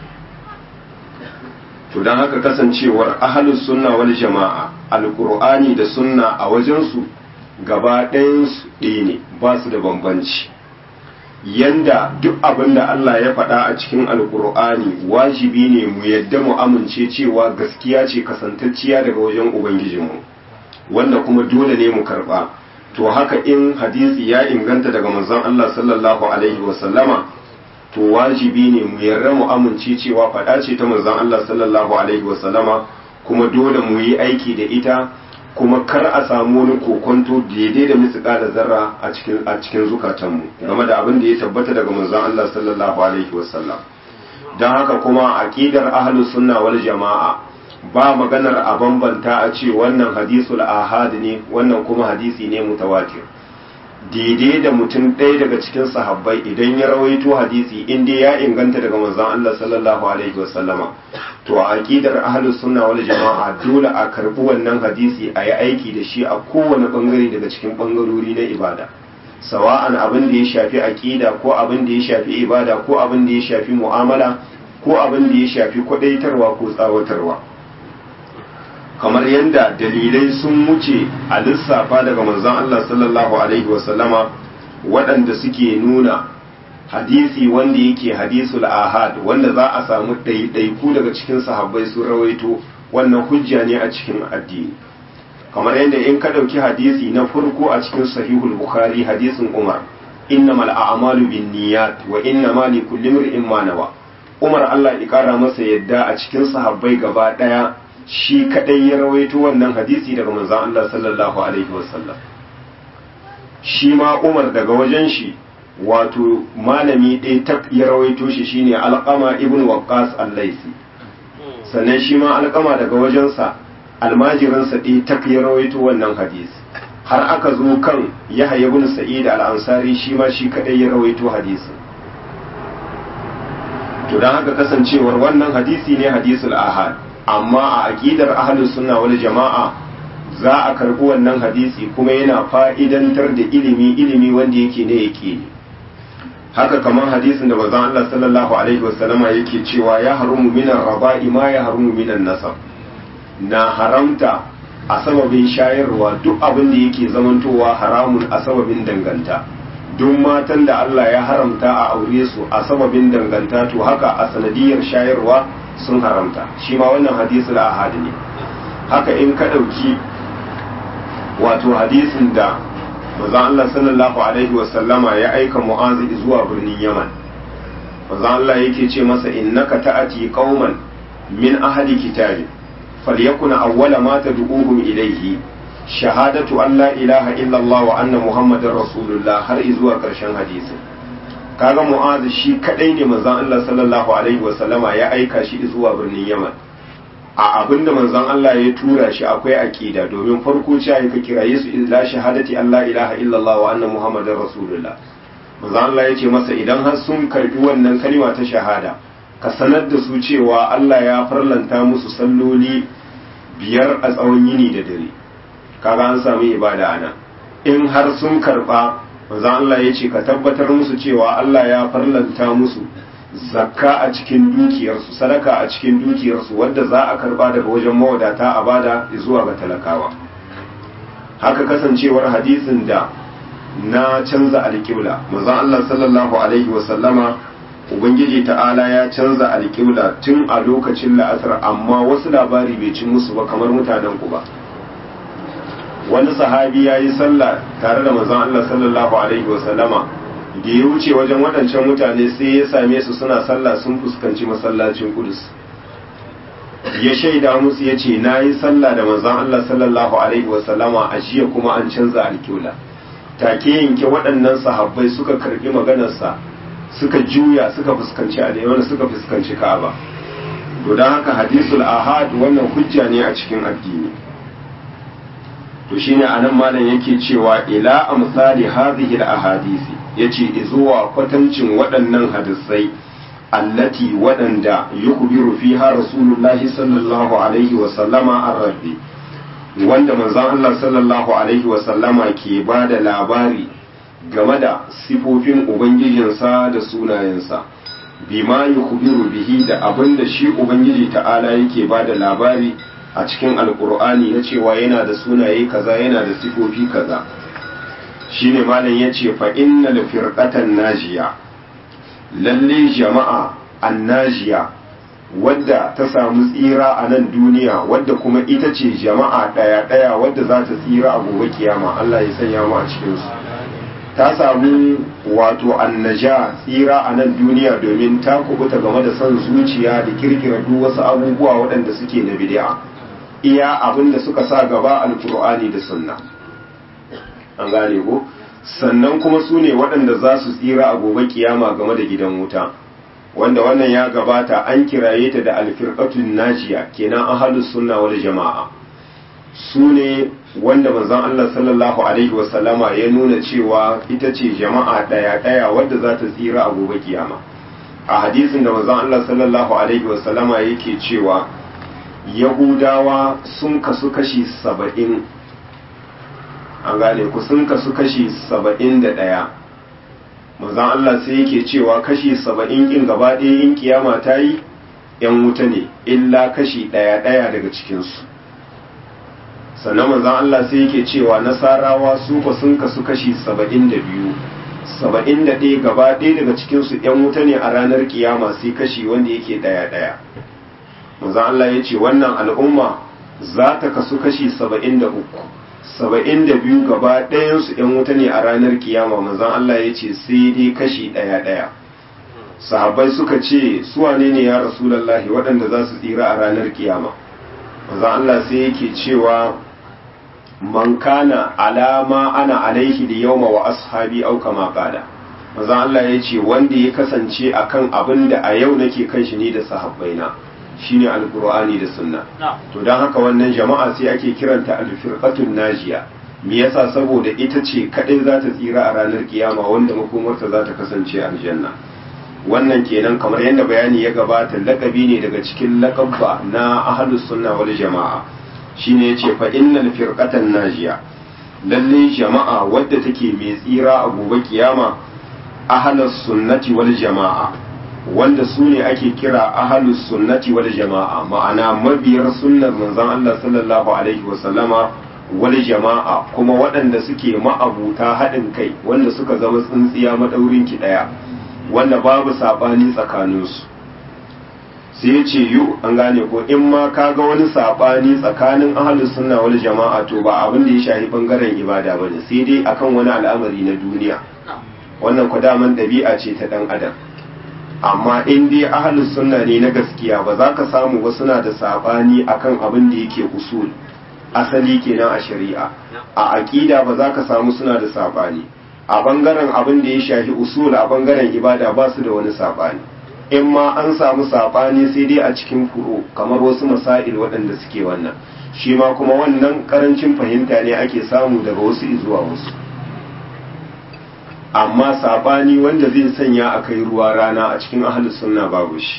To dan haka kasancewar ahlus sunna wal jama'a alqur'ani da sunna a wajen su gaba ɗayan su ɗaya ne, ba su da bambanci. yanda duk abin da Allah ya faɗa a cikin alkur'ani wajibi ne mu yadda mu amince cewa gaskiya ce kasantacciya daga wajen ubangijinmu wanda kuma dole ne mu karɓa. To haka in hadisi ya inganta daga manzon Allah sallallahu alaihi wasallama to wajibi ne mu yarda mu amince cewa faɗa ce ta manzon Allah sallallahu alaihi wasallama kuma dole mu yi aiki da ita, kuma kar a samu wani kokonto daidai da misƙala zarra a cikin zukatanmu game da abin da ya tabbata daga manzon Allah sallallahu alaihi wasallam. don haka kuma aqidar ahlus sunna wal jama'a ba maganar a bambanta a ce wannan hadisul ahad ne wannan kuma hadisi ne mutawatir. Daidai da mutum ɗaya daga cikin sahabbai idan ya rawaito hadisi inda ya inganta daga manzon Allah sallallahu alaihi wasallama to a aqidar ahlus sunna wal jama'a dole a karbi wannan hadisi a yi aiki da shi a kowane bangare daga cikin bangarori na ibada, sawa'an abin da ya shafi aqida ko abin da ya shafi ibada ko abin da ya shafi mu'amala ko abin da ya shafi kwadaitarwa ko tsawatarwa. Kamar yadda dalilai sun wuce a lissafa daga manzon Allah sallallahu alaihi wasallama waɗanda suke nuna hadisi wanda yake hadisul ahad wanda za a samu ɗaiɗaiku daga cikin sahabbai sun rawaito, wannan hujja ne a cikin addini. Kamar yadda in ka ɗauki hadisi na farko a cikin sahihul bukhari hadisin Umar, innamal a'malu binniyat wa innamal likulli imrin ma nawa. Umar Allah ya kara masa yadda a cikin sahabbai gaba ɗaya shi kadai ya rawaito wannan hadisi daga manzon Allah sallallahu alaihi wasallam. Shi ma Umar daga wajen shi wato malami ɗaya tak ya rawaito shi shine Alqama ibn Waqqas al-Laysi, sannan shi ma Alqama daga wajensa almajiransa ɗaya tak ya rawaito wannan hadisi, har aka zo kan Yahya ibn Sa'id al-Ansari shi ma shi kadai ya rawaito hadisi. To dan haka kasancewar wannan hadisi ne hadisul ahad, amma a aqidar ahlus sunna wal jama'a za a karbi wannan hadisi kuma yana fa'idantar da ilimi wanda yake ne yake ne. Haka kamar hadisin da manzon Allah sallallahu alaihi wasallama yake cewa ya harumu minan raba'i ma ya harumu minan nasab, na haramta a sababin shayarwa duk abin da yake zamantowa haramun a sababin danganta. Duk matan da Allah ya haramta a aure su a sababin danganta to haka a sanadiyar shayarwa sun haramta. Shi ma wannan hadisul ahad ne. Haka in ka ɗauki wato hadisin da manzon Allah sallallahu alaihi wasallama ya aika Mu'azi zuwa birnin Yaman, manzon Allah yake ce masa innaka ta'ati qauman min ahli kitabi falyakun awwala ma tad'uhum ilayhi shahadatu an la ilaha illa Allah wa anna muhammadar rasulullah, har zuwa karshen hadisin. Kaga Mu'azi shi kadai ne manzon Allah sallallahu alaihi wasallama ya aika shi zuwa birnin Yaman. A abinda manzon Allah ya tura shi akwai aqida, domin farko cewa ka kiraye su ila shahadati an la ilaha illallah wa anna muhammadar rasulullah. Manzon Allah ya ce masa idan har sun karbi wannan kalma ta shahada ka sanar da su cewa Allah ya farlanta musu salloli 5 a tsawon yini da dare. Kaga an samu ibada ana. In har sun karba, manzon Allah ya ce ka tabbatar musu cewa Allah ya farlanta musu zakka a cikin dukiyarsu, sadaka a cikin dukiyarsu wadda za a karba daga wajen mawadata a bada zuwa ga talakawa. Haka kasancewar hadisin da na canza alƙibla, manzon Allah sallallahu alaihi wasallama ubangiji ta'ala ya canza alƙibla tun a lokacin la'asar, amma wasu labari bai ci musu ba kamar mutanen ku ba. Wani sahabi ya yi sallah tare da manzon Allah sallallahu alaihi wasallama, da ya wuce wajen waɗancan mutane sai ya same su suna sallah sun fuskanci masallacin Kudus. Ya shaida musu ya ce na yi sallah da manzon Allah sallallahu alaihi wasallama a jiya kuma an canza alƙibla. Take yanke waɗannan sahabbai suka karɓi maganarsa suka juya suka fuskanci arewa suka fuskanci Ka'aba. To don haka hadisul ahad wannan hujja ne a cikin addini. To shine anan malam yake cewa ila amsali hadhihi al-ahadisi, yace zuwa kwatancin waɗannan hadisai allati waɗanda yukhbiru fiha rasulullahi sallallahu alaihi wa sallama ar-rabbi, wanda manzon Allah sallallahu alaihi wa sallama ke bada labari game da sifofin ubangijinsa da sunayensa, bima yukhbiru bihi da abinda shi ubangiji ta'ala yake bada labari a cikin alkur'ani na cewa yana da sunaye kaza yana da sifofi kaza. shine malam yace fa innal firqatan najiya, lalle jama'a annajiya wadda ta samu tsira a nan duniya, wadda kuma ita ce jama'a ɗaya wadda za ta tsira a gobe kiyama, Allah ya sanya mu a cikinsu. Ta samu wato annaja tsira a nan duniya domin ta kubuta game da son zuciya da kirkira duk wasu abubuwa waɗanda suke na bid'a, iya abin da suka sa gaba alkur'ani da sunna, an gane ko. Sannan kuma su ne waɗanda za su tsira a gobe kiyama game da gidan wuta, wanda wannan ya gabata an kiraye ta da alfirqatun najiya, kenan ahlus sunna wal jama'a. Su ne wanda manzon Allah sallallahu alaihi wasallama ya nuna cewa ita ce jama'a ɗaya wadda za ta tsira a gobe kiyama. A hadisin da manzon Allah sallallahu alaihi wasallama yake cewa Yahudawa sun kasu kashi 70, an gane ku, sun kasu kashi 71. manzon Allah sai yake cewa kashi 70 kin gaba ɗaya in kiyama ta yi ‘yan wuta ne, illa kashi ɗaya daga cikinsu. Sannan manzon Allah sai yake cewa nasarawa su ba sun kasu kashi 72, 71 gaba ɗaya daga cikinsu ‘yan wuta ne a ranar kiyama, sai kashi wanda yake ɗaya. Manzon Allah ya ce wannan al'umma za ta kasu kashi 73. 72 gaba ɗayansu ‘yan wuta ne a ranar kiyama. Manzon Allah ya ce sai dai kashi ɗaya. Sahabbai suka ce su wane ne ya Rasulullahi waɗanda za su tsira a ranar kiyama? Manzon Allah sai yake cewa man kana alama ana alaihi da yauma wa ashabi au kama qala. Manzon Allah ya ce wanda ya kasance akan abin da a yau nake kan shi ne da sahabbaina, shine alqur'ani da sunna. To dan haka wannan jama'a sai ake kiranta alfirqatun najiya. Me yasa? saboda ita ce kadai za ta tsira a ranar kiyama, wanda makomarta za ta kasance aljanna. Wannan kenan kamar yadda bayani ya gabata, lakabi ne daga cikin lakabba na ahlus sunna wal jama'a. Shine yace fa innal firqatan najiya, lalle jama'a wadda take mai tsira a gobe kiyama, ahlus sunnati wal jama'a, wanda su ne ake kira ahlus sunnati wal jama'a, ma'ana mabiyar sunnar manzon Allah sallallahu alaihi wasallama wal jama'a, kuma waɗanda suke ma'abuta haɗin kai, wanda suka zama tsintsiya madaurin ki ɗaya, wanda babu sabani tsakaninsu. Sai ya ce yu, an gane ko, in ma kaga wani sabani tsakanin ahlus sunna wal jama'a, to ba abin da ya shafi bangaren ibada bane, sai dai akan wani al'amari na duniya. Wannan ku daman ɗabi'a ce ta ɗan adam. Amma in dai ahlus sunna ne na gaskiya, ba za ka samu wasu na da sabani akan abin da yake usul, asali kenan a shari'a. A aqida ba za ka samu suna da sabani. A bangaren abin da ya shafi usul, a bangaren ibada ba su da wani sabani. In ma an samu sabani sai dai a cikin furu, kamar wasu masail waɗanda suke wannan. Shi ma kuma wannan karancin fahimta ne ake samu daga wasu zuwa wasu. Amma sabani wanda zai sanya a kai ruwa rana a cikin ahlus sunna babu shi.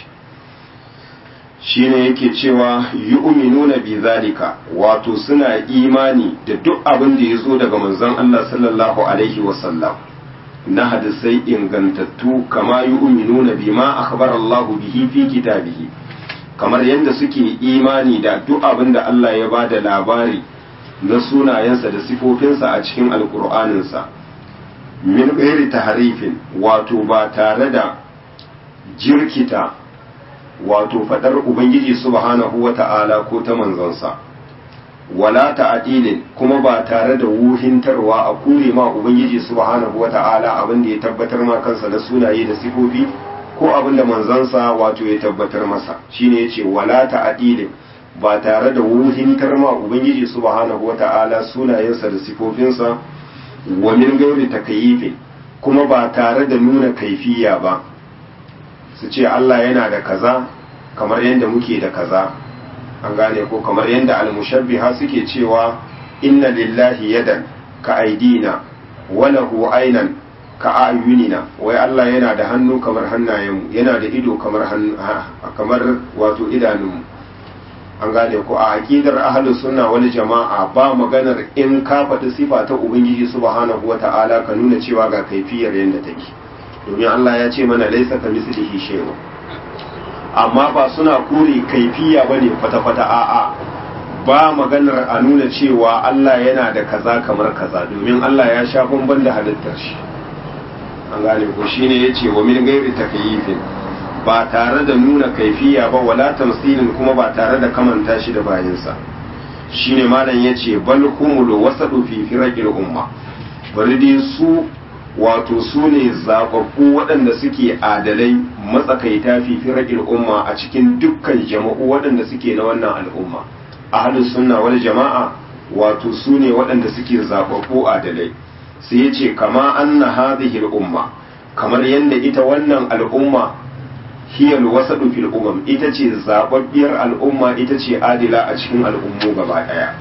Shine yake cewa yu'minuna bi zalika, wato suna imani da duk abin da yazo daga manzon Allah sallallahu alaihi wasallam na hadisai ingantattu, kama yu'minuna bima akhbara Allah bihi fi kitabihi, kamar yadda suke imani da duk abin da Allah ya bada labari na sunayensa da sifofinsa a cikin alqur'aninsa, min ghairi tahrifin, wato ba tare da jirkita wato fadar ubangiji subhanahu wata'ala ko ta manzonsa, wala ta'dilin, kuma ba tare da wuhintarwa a kure ma ubangiji subhanahu wata'ala abin da ya tabbatar ma kansa na sunaye da sifofi, ko abin da manzonsa wato ya tabbatar masa. Shine yace wala ta'dilin, ba tare da wuhintar ma ubangiji subhanahu wata'ala sunayensa da sifofinsa, wa min gairi takyifin, kuma ba tare da nuna kaifiya ba, su ce Allah yana da kaza kamar yadda muke da kaza, an gane ko, kamar yadda al-mushabbiha suke cewa inna lillahi yadan ka aidina wa lahu aynan ka ayunina, wai Allah yana da hannu kamar hannayenmu, yana da ido kamar wato idanunmu. An gane ko, a aqidar ahlus sunna wal jama'a ba maganar in ka faɗi sifa ta ubangiji subhanahu wata'ala ka nuna cewa ga kaifiyar yadda take, domin Allah ya ce mana laisa ka mislihi shay'un. Amma ba suna kore kaifiya bane kwata-kwata, a'a ba maganar a nuna cewa Allah yana da kaza kamar kaza, domin Allah ya sha bamban da halittar shi. An gane ko shine yace wa min gairi takyifin, ba tare da nuna kaifiya ba, wala tamsilin kuma ba tare da kamanta shi da bayinsa. Shine malam yace bal humul wasadu fi firaqil umma, bari dai su wato su ne zababbu waɗanda suke adalai matsakaita fi firaqil umma a cikin dukkan jama'u waɗanda suke na wannan al'umma. Ahlus sunna wal jama'a wato su ne waɗanda suke zababbu adalai. Sai yace kama anna hadhihi al umma, kamar yanda ita wannan al'umma hiyal wasadu fil umam, ita ce zababbiyar al'umma, ita ce adila a cikin al'ummu gaba daya.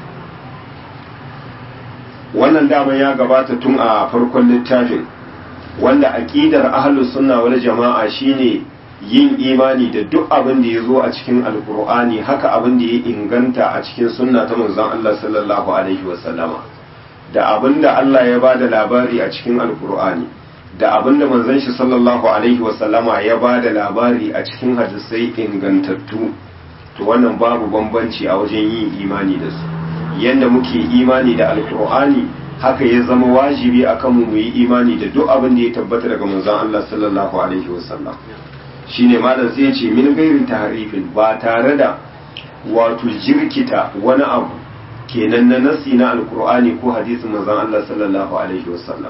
Wannan dama ya gabata tun a farkon littafin, wanda aqidar ahlus sunna wal jama'a shine yin imani da duk abin da ya zo a cikin alqur'ani, haka abin da ya inganta a cikin sunna ta manzon Allah sallallahu alaihi wasallama, da abin da Allah ya bada labari a cikin alqur'ani, da abin da manzon shi sallallahu alaihi wasallama ya ba da labari a cikin hadisai ingantattu. To wannan babu bambanci a wajen yin imani da su. Yanda muke imani da alkur'ani, haka ya zama wajibi akan mu yi imani da duk abin da ya tabbata daga manzon Allah sallallahu alaihi wasallam. Shine malam sai ya ce min gairi tahrifin, ba tare da wato jirkita wani abu kenan na nasi na alkur'ani ko hadisin manzon Allah sallallahu alaihi wasallam.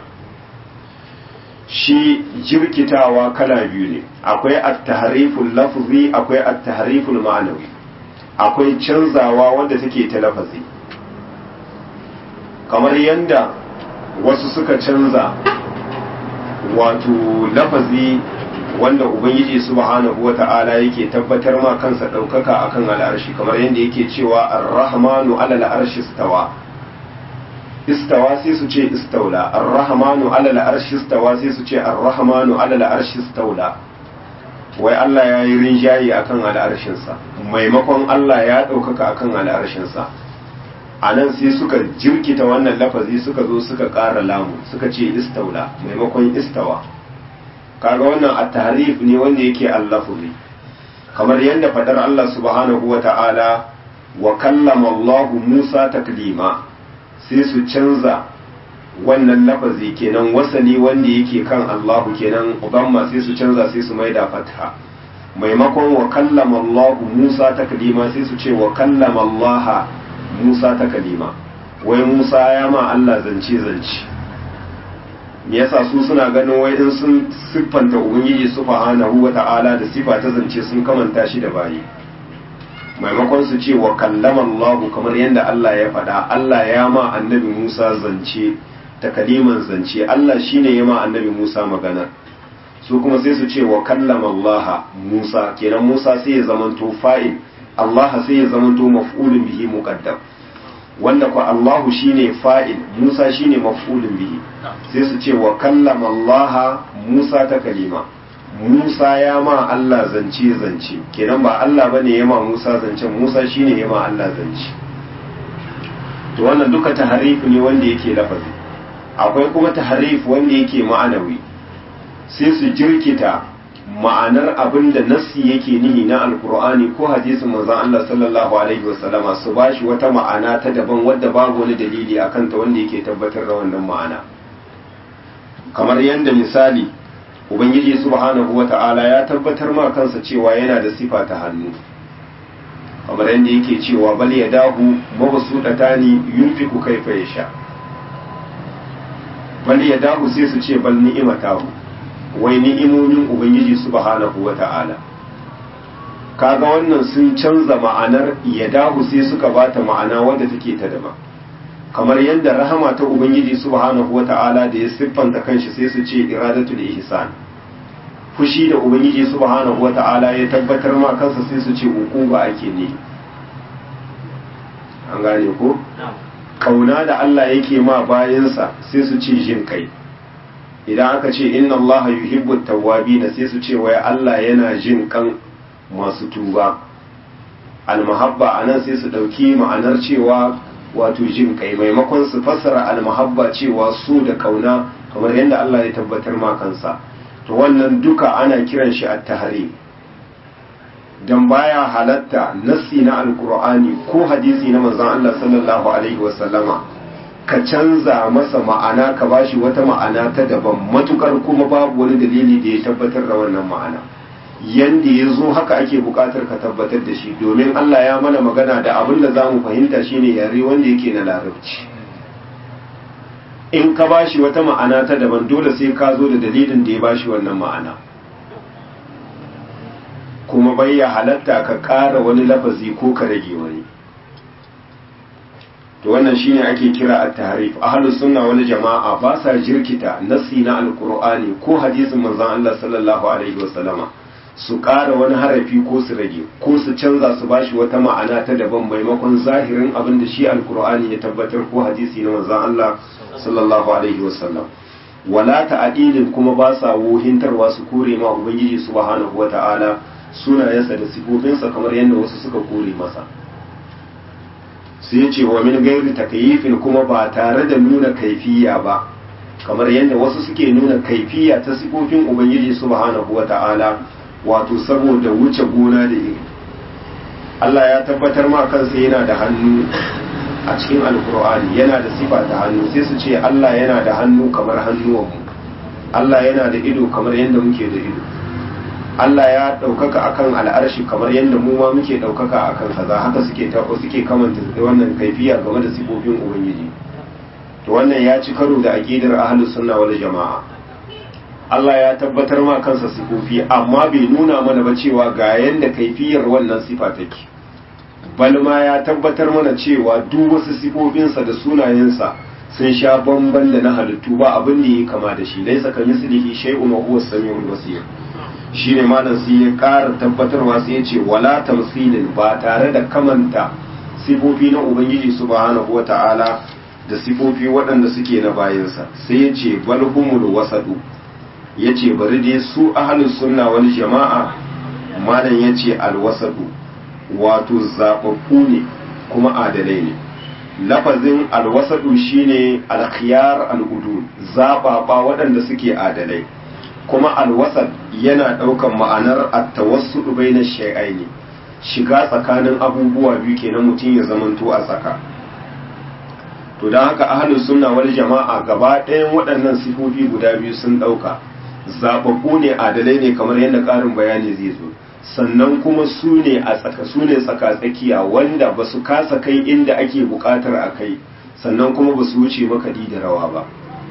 Shi jirkitawa kala biyu ne, akwai at-tahriful lafzi, akwai at-tahriful ma'anawi. Akwai canzawa wanda take ta lafazi, kamar yanda wasu suka canza wato lafazi wanda ubangiji subhanahu wata'ala yake tabbatar ma kansa ɗaukaka akan al'arshi, kamar yanda yake cewa ar-rahmanu 'ala al-arshi istawa. Istawa sai su ce istaula, ar-rahmanu 'ala al-arshi istawa sai su ce ar-rahmanu 'ala al-arshi istaula. Wai Allah ya yi rinjaye akan al'arshinsa, maimakon Allah ya ɗaukaka akan al'arshinsa. A nan sai suka jirkita wannan lafazi, suka zo suka ƙara lamu, suka ce istaula maimakon istawa. Kaga wannan at-tahrif ne wanda yake al-lafzi, kamar yadda fadar Allah subhanahu wa ta'ala wa kallama Allah Musa taklima, sai su canza wannan lafazi kenan wasali wanda yake kan Allahu kenan udamma, sai su canza sai su maida fatha, maimakon wa kallama Allah Musa taklima sai su ce wa kallama Allah Musa taklima, wai Musa ya ma Allah zance zance. Me yasa su suna ganin wai in sun siffanta ubangiji subhanahu wata'ala da sifa ta zance sun kamanta shi da bayi, maimakon su ce wa kallama Allah kamar yadda Allah ya faɗa, Allah ya ma annabi Musa zance ta kaliman zance, Allah shine ya ma annabi Musa magana. Su kuma sai su ce wa kallama Allah Musa, kenan Musa sai ya zamanto fa'il, Allah sai ya zamanto maf'ulun bihi muqaddam, wanda ko Allahu shine fa'il, Musa shine maf'ulun bihi. Sai su ce wa kallama Allah Musa ta kalima, Musa ya ma Allah zance zance, kenan ba Allah bane ya ma Musa zancen, Musa shine ya ma Allah zance. To wannan duka tahrif ne wanda yake lafazi. Akwai kuma tahrif wanda yake ma'anawi, sai su jirkita ma'anar abin da nassi yake nihi na alkur'ani ko hadisin manzon Allah sallallahu alaihi wasallama, su bashi wata ma'ana ta daban wadda babu wani dalili akan ta wanda yake tabbatar da wannan ma'ana. Kamar yadda misali ubangiji subhanahu wata'ala ya tabbatar ma kansa cewa yana da sifa ta hannu, kamar yadda yake cewa bal yadahu mabsutatani yunfiqu kayfa yasha. Bal yadahu sai su ce bal ni'imatahu, wai ni'imomin ubangiji subhanahu wata'ala. Kaga wannan sun canza ma'anar yadahu sai suka bata ma'ana wadda take ta daban. Kamar yadda rahama ta ubangiji subhanahu wata'ala da ya siffanta kanshi sai su ce iradatul ihsan. Fushi da ubangiji subhanahu wata'ala ya tabbatar ma kansa sai su ce uquba ake ne. An gane ko? Kauna da Allah yake ma bayansa sai su ce jin kai. Idan aka ce inna Allah yuhibbu tawwabin sai su ce wai Allah yana jin kan masu tuba. Al-mahabba anan sai su dauki ma'anar cewa wato jin kai, maimakon su fassara al-mahabba cewa su da kauna kamar yadda Allah ya tabbatar ma kansa. To wannan duka ana kiran shi at-tahrim. dan baya halatta nassi na alkur'ani ko hadisi na manzon Allah sallallahu alaihi wasallama ka canza masa ma'ana ka bashi wata ma'ana ta daban matukar kuma babu wani dalili da ya tabbatar da wannan ma'ana yanda ya zo haka ake bukatar ka tabbatar da shi domin Allah ya mana magana da abin da za mu fahimta shine yare wanda yake na larabci in ka bashi wata ma'ana ta daban dole sai ka zo da dalilin da ya bashi wannan ma'ana kuma bai ya halatta ka ƙara wani lafazi ko ka rage wani to wannan shine ake kira at-tahrif ahlus sunna wal jama'a ba sa jirkita nassi na alqur'ani ko hadisin manzon Allah sallallahu alaihi wasallama su ƙara wani harafi ko su rage ko su canza su bashi wata ma'ana ta daban maimakon zahirin abin da shi alqur'ani ya tabbatar ko hadisi na manzon Allah sallallahu alaihi wasallam wala ta'dilin kuma ba sa wohintarwa su kore ma ubangiji subhanahu wata'ala sunayensa da sifofinsa kamar yadda wasu suka kore masa sai ya ce wa min gairi takyifin kuma ba tare da nuna kaifiya ba kamar yadda wasu suke nuna kaifiya ta sifofin ubangiji subhanahu wata'ala wato saboda wuce gona da iri Allah ya tabbatar ma kansa yana da hannu a cikin alkur'ani yana da sifa ta hannu sai su ce Allah yana da hannu kamar hannuwanmu Allah yana da ido kamar yadda muke da ido Allah ya ɗaukaka akan al'arshi kamar yadda mu ma muke ɗaukaka akan kaza haka suke kamanta wannan kaifiya game da sifofin ubangiji to wannan ya ci karo da aqidar ahlus sunna wal jama'a Allah ya tabbatar ma kansa sifofi amma bai nuna mana ba cewa ga yanda kaifiyar wannan sifa take bal ma ya tabbatar mana cewa duk wasu sifofinsa da sunayensa sun sha bamban da na halittu ba abin da ya kama da shi laisa kamislihi shay'un wa huwa as-sami'ul basir shine malam sai ya ƙara tabbatarwa sai ya ce wala tamsilin ba tare da kamanta sifofi na ubangiji subhanahu wata'ala da sifofi waɗanda suke na bayansa sai ya ce balhumul wasadu ya ce bari dai su ahlus sunna wal jama'a malam ya ce alwasadu wato zaɓaɓɓu ne kuma adalai ne lafazin alwasadu shine alkhiyar al'udul zaɓaɓa waɗanda suke adalai kuma alwasad yana ɗaukan ma'anar at-tawassudu baina shay'aini shiga tsakanin abubuwa biyu kenan mutum ya zamanto a tsaka to dan haka ahlus sunna wal jama'a gaba ɗayan waɗannan sifofi guda biyu sun ɗauka zababbu ne adalai ne kamar yadda ƙarin bayani zai zo sannan kuma su ne a tsaka su ne tsaka-tsakiya wanda ba su kasa kai inda ake buƙatar a kai sannan kuma ba su wuce makaɗi da rawa ba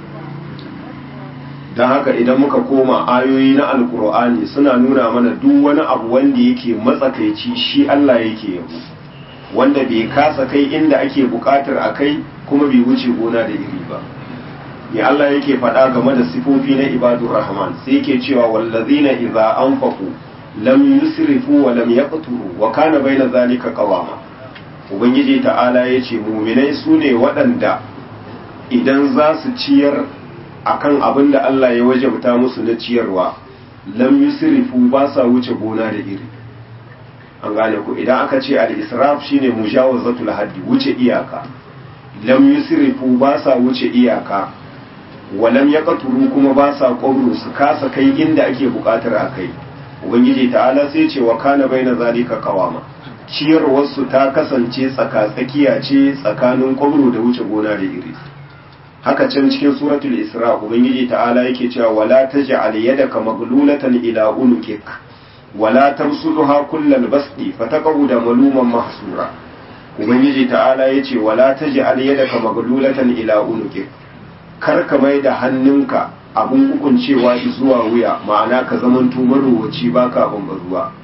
don haka idan muka koma ayoyi na alkur'ani suna nuna mana duk wani abu wanda yake matsakaici shi Allah yake yabo wanda bai kasa kai inda ake bukatar a kai kuma bai wuce gona da iri ba ya Allah yake faɗa game da sifofi na ibadur rahman sai yake cewa wallazina idza anfaqu lam yusrifu wa lam yaqturu wa kana baina zalika qawama ubangiji ta'ala yace mu'minai sune waɗanda idan za su ciyar akan abin da Allah ya wajabta musu na ciyarwa lam yusrifu ba sa wuce gona da iri an gane ku idan aka ce al-israf shine mujawazatul haddi wuce iyaka lam yusrifu ba sa wuce iyaka wa lam yaqturu kuma ba sa qawru su kasa kai inda ake bukatar a kai ubangiji ta'ala sai ce wa kana baina zalika qawama ciyarwar su ta kasance tsaka-tsakiya ce tsakanin qawru da wuce gona da iri haka can cikin suratul isra ubangiji ta'ala yake cewa wala taj'al yadaka maglulatan ila unukik wala tamsuduha kullal basti fataqauda maluman mahsura ubangiji ta'ala yace wala taj'al yadaka maglulatan ila unukik kar ka mai da hannunka abun hukuncewa zuwa wuya ma'ana ka zamanto marowaci baka bambaruwa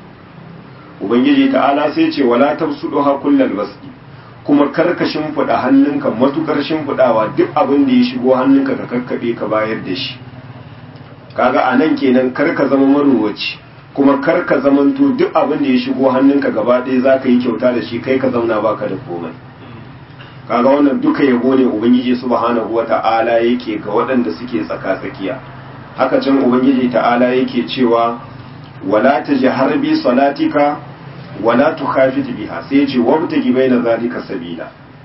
ubangiji ta'ala sai ce wala tamsuduha kullal basti kuma karka shimfiɗa hannunka matukar shimfiɗawa duk abin da ya shigo hannunka ka kakkaɓe ka bayar da shi kaga a nan kenan karka zama marowaci kuma karka zamanto duk abin da ya shigo hannunka gaba ɗaya za ka yi kyauta da shi kai ka zauna baka da komai kaga wannan duka yabo ne ubangiji subhanahu wata'ala yake ga waɗanda suke tsaka-tsakiya haka can ubangiji ta'ala yake cewa wala tajhar bi salatika wala tukhafit biha sai ce wabtagi baina zalika sabila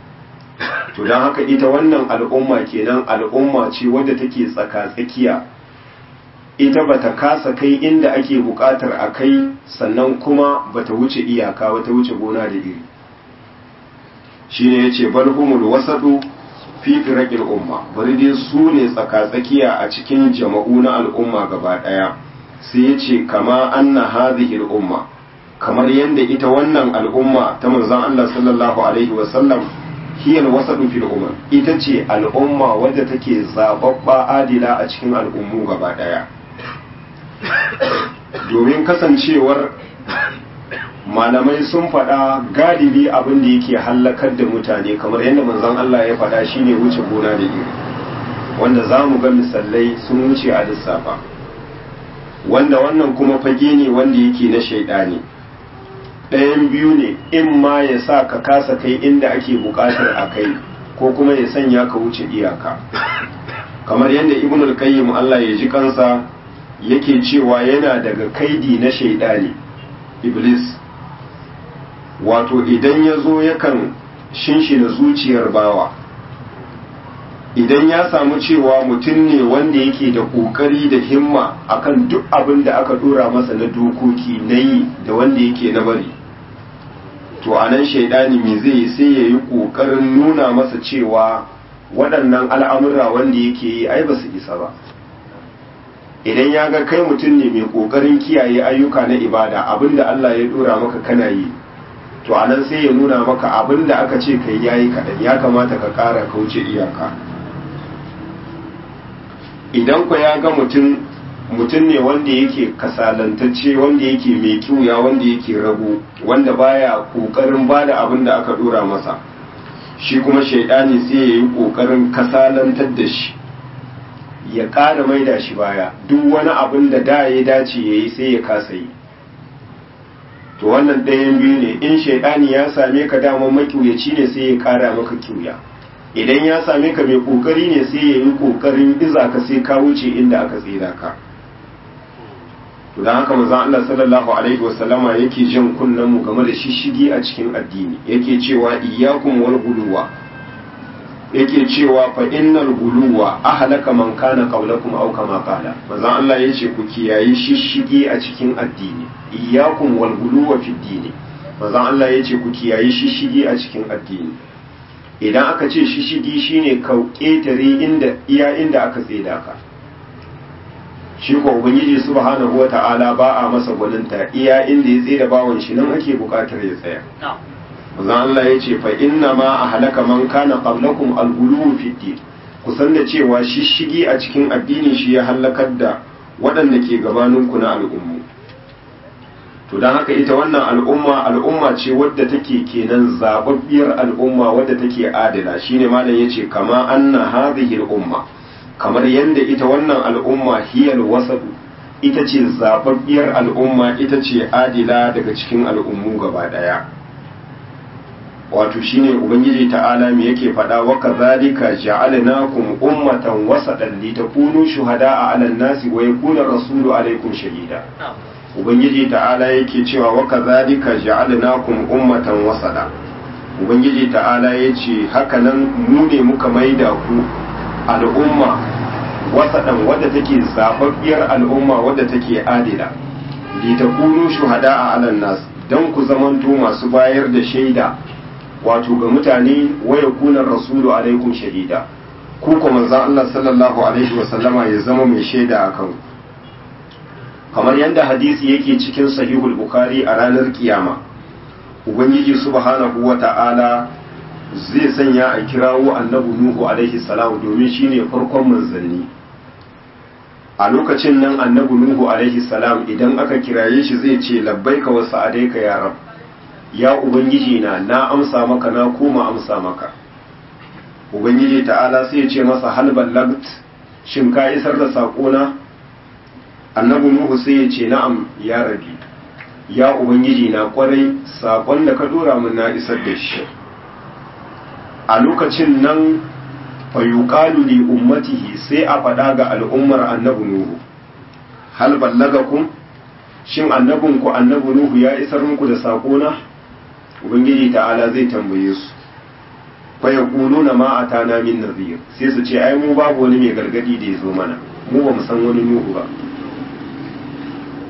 to dan haka ita wannan al'umma kenan al'umma ce wadda take tsaka-tsakiya ita bata kasa kai inda ake buƙatar a kai, sannan kuma bata wuce iyaka, bata wuce gona da iri. Shine yace bal humul wasadu fi firaqil umma, bari dai su ne tsakatsakiya a cikin jama'u na al'umma gaba daya. Sai yace kama anna hadhihi al'umma, kamar yanda ita wannan al'umma ta manzon Allah sallallahu alaihi wasallam hiyal wasadu fil umma, ita ce al'umma wadda take zababba adila a cikin al'ummu gaba daya. Domin kasancewar malamai sun faɗa galibi abin da yake hallakar da mutane, kamar yadda manzon Allah ya faɗa, shine wuce gona da iri, wanda za mu ga misalai sun wuce a lissafa, wanda wannan kuma fage ne wanda yake na shaidani. Ɗayan biyu ne, in ma ya sa ka kasa kai inda ake buƙatar a kai, ko kuma ya sanya ka wuce iyaka. Kamar yadda Ibnul Qayyim Allah ya ji kansa yake cewa yana daga kaidi na shaidani Iblis, wato idan ya zo yakan shinshina zuciyar bawa, idan ya samu cewa mutum ne wanda yake da ƙoƙari da himma akan duk abin da aka ɗora masa na dokoki na yi da wanda yake na bari, to a nan shaidani me zai yi, sai ya yi ƙoƙarin nuna masa cewa waɗannan al'amura wanda yake yi ai ba su isa ba. Idan ya ga kai mutum ne mai ƙoƙarin kiyaye ayyuka na ibada, abinda Allah ya ɗora maka kana yi, to anan sai ya nuna maka abinda aka ce kai yayi kaɗan, ya kamata ka ƙara kauce iyaka. Idan ku ya ga mutum ne wanda yake kasalantacce, wanda yake mai kiwuya, wanda yake rago, wanda baya ƙoƙarin bada abinda aka ɗora masa, shi kuma shaidani sai ya yi ƙoƙarin kasalantar da shi, ya ƙara maida shi baya, duk wani abin da ya dace ya yi sai ya kasa yi. To wannan ɗayan biyu ne, in shaidani ya same ka daman makiuyaci ne sai ya ƙara maka kiuya, idan ya same ka mai ƙoƙari ne sai ya yi ƙoƙarin iza ka sai ka wuce inda aka tsira ka. To don haka manzon Allah sallallahu alaihi wasallama yake jan kunnen mu game da shishigi a cikin addini, yake cewa iyyakum wal guluwa, yake cewa fa innal guluwa ahlaka man kana qablakum aw kama qala. Manzon Allah yace ku kiyayi shishigi a cikin addini, iyyakum wal guluwa fi dini. Manzon Allah yace ku kiyayi shishigi a cikin addini. Idan aka ce shishigi shine ka ketare inda aka tsaida ka. Shi ko ubangiji subhanahu wata'ala ba a masa gwaninta, iya inda ya tsaida bawon shi nan ake bukatar ya tsaya. Manzon Allah ya ce fa inna ma ahlaka man kana qablakum al-ghuluw fi din, kusan da cewa shishigi a cikin addini shi ya halakar da waɗanda ke gabaninku na al'ummu. To dan haka ita wannan al'umma ce wadda take kenan zababbiyar al'umma wadda take adila, shine malam yace kama anna hadhihi al-umma, kamar yanda ita wannan al'umma hiyal wasadu, ita ce zababbiyar al'umma, ita ce adila daga cikin al'ummu gaba daya. Wato shine ubangiji ta'ala me yake faɗa, wa kadhalika ja'alnakum ummatan wasatan litakunu shuhada'a 'alan nasi wa yakuna rasulu 'alaykum shahida. Ubangiji ta'ala yake cewa wa kadhalika ja'alnakum ummatan wasata, ubangiji ta'ala yace haka nan mu ne muka maida ku al'umma wasatan wadda take zababbiyar al'umma wadda take adila, litakunu shuhada'a 'alan nas, dan ku zamanto masu bayar da shaida wato ga mutane, waya kunan rasulu alaikum shahida, ku kuma manzon Allah sallallahu alaihi wasallama ya zama mai shaida akan. Kamar yadda hadisi yake cikin sahihul bukhari, a ranar kiyama ubangiji subhanahu wata'ala zai sanya a kirawo annabi nuhu alaihi salam, domin shine farkon manzanni. A lokacin nan annabi nuhu alaihi salam idan aka kiraye shi zai ce labbaika wa sa'adaika ya rab, ya ubangiji na amsa maka, na koma amsa maka. Ubangiji ta'ala sai ya ce masa hal ballagt, shin ka isar da sakona? Annabi Nuhu sai ya ce na'am ya rabi, ya ubangiji na kwarai, sakon da ka dora min na isar da shi. A lokacin nan fa yuqalu li ummatihi, sai a faɗa ga al'ummar annabi Nuhu, hal ballagakum, shin annabinku annabi Nuhu ya isar muku da sakona? Ubangiji ta'ala zai tambaye su, fa yaquluna ma atana min nadhir, sai su ce ai mu babu wani mai gargadi da ya zo mana, mu ba mu san wani Nuhu ba.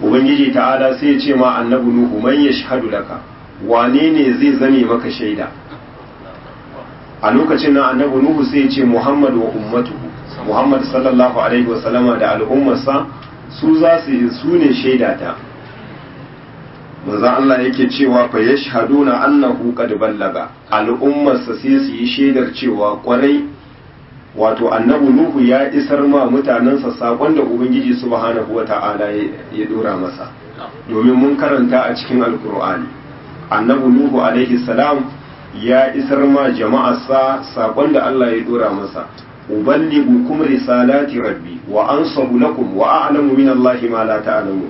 ubangiji ta'ala sai ya ce ma annabi nuhu man yashhadu laka, wane ne zai zame maka shaida? A lokacin nan annabi nuhu sai ya ce Muhammad wa ummatuhu, Muhammad sallallahu alaihi wa sallama da al'ummarsa su za su ne shaidata. manzo Allah yake cewa fa yashhaduna annahu qad ballaga, al'ummarsa sai su yi shaidar cewa kwarai wato annabi nuhu ya isar ma mutanensa sakon da ubangiji subhanahu wata'ala ya dora masa. Domin mun karanta a cikin alkur'ani annabi nuhu alaihi salam ya isar ma jama'arsa sakon da Allah ya dora masa, uballighukum risalati rabbi wa ansahu lakum wa a'lamu min Allahi ma la ta'lamun.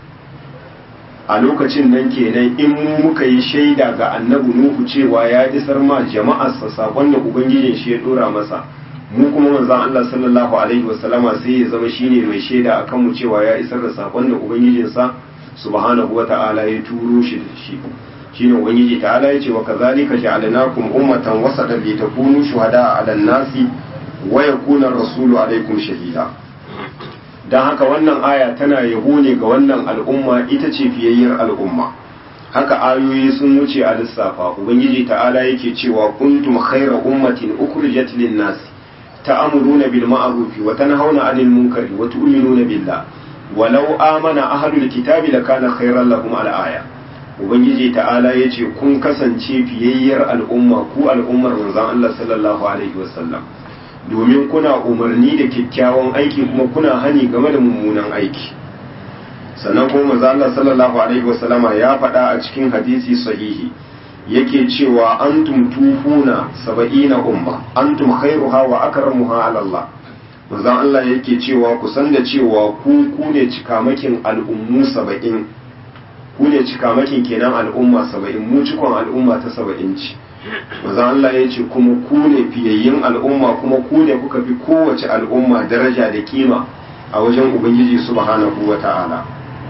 A lokacin nan kenan in mu muka yi shaida ga annabi nuhu cewa ya isar ma jama'arsa sakon da ubangijin shi ya dora masa, mu kuma manzon Allah sallallahu alaihi wasallama sai ya zama shine mai shaida akan mu cewa ya isar da sakon da ubangijinsa subhanahu wata'ala ya turo shi da shi. Shine ubangiji ta'ala ya ce wa kazalika ja'alnakum ummatan wasatan litakunu shuhada'a 'alan nasi wa yakuna ar-rasulu 'alaykum shahida. Dan haka wannan aya tana yabo ne ga wannan al'umma, ita ce fiyayyar al'umma. Haka ayoyi sun wuce a lissafa, ubangiji ta'ala yake cewa kuntum khayra ummatin ukhrijat lin-nas ta'muruna bil ma'ruf wa tanhauna 'anil munkari wa tu'minuna billah walau amana ahlul kitabi lakana khayran lahum al-aya. Ubangiji ta'ala ya ce kun kasance fiyayyar al'umma, ku al'ummar manzon Allah sallallahu alaihi wasallam, domin kuna umarni da kyakkyawan aiki kuma kuna hani game da mummunan aiki. Sannan kuma manzon Allah sallallahu alaihi wasallama ya faɗa a cikin hadisi sahihi yake cewa antum tufuna 70 umma antum khairuha wa akramuha ala Allah. Manzon Allah yake cewa ku san da cewa ku ne cikamakin al'ummu 70, ku ne cikamakin kenan al'umma 70, mu cikon al'umma ta 70 ce. Maza Allah ya ce kuma ku ne fiyayyin al'umma, kuma ku ne kuka fi kowace al'umma daraja da kima a wajen Ubangiji subhanahu wa ta'ala.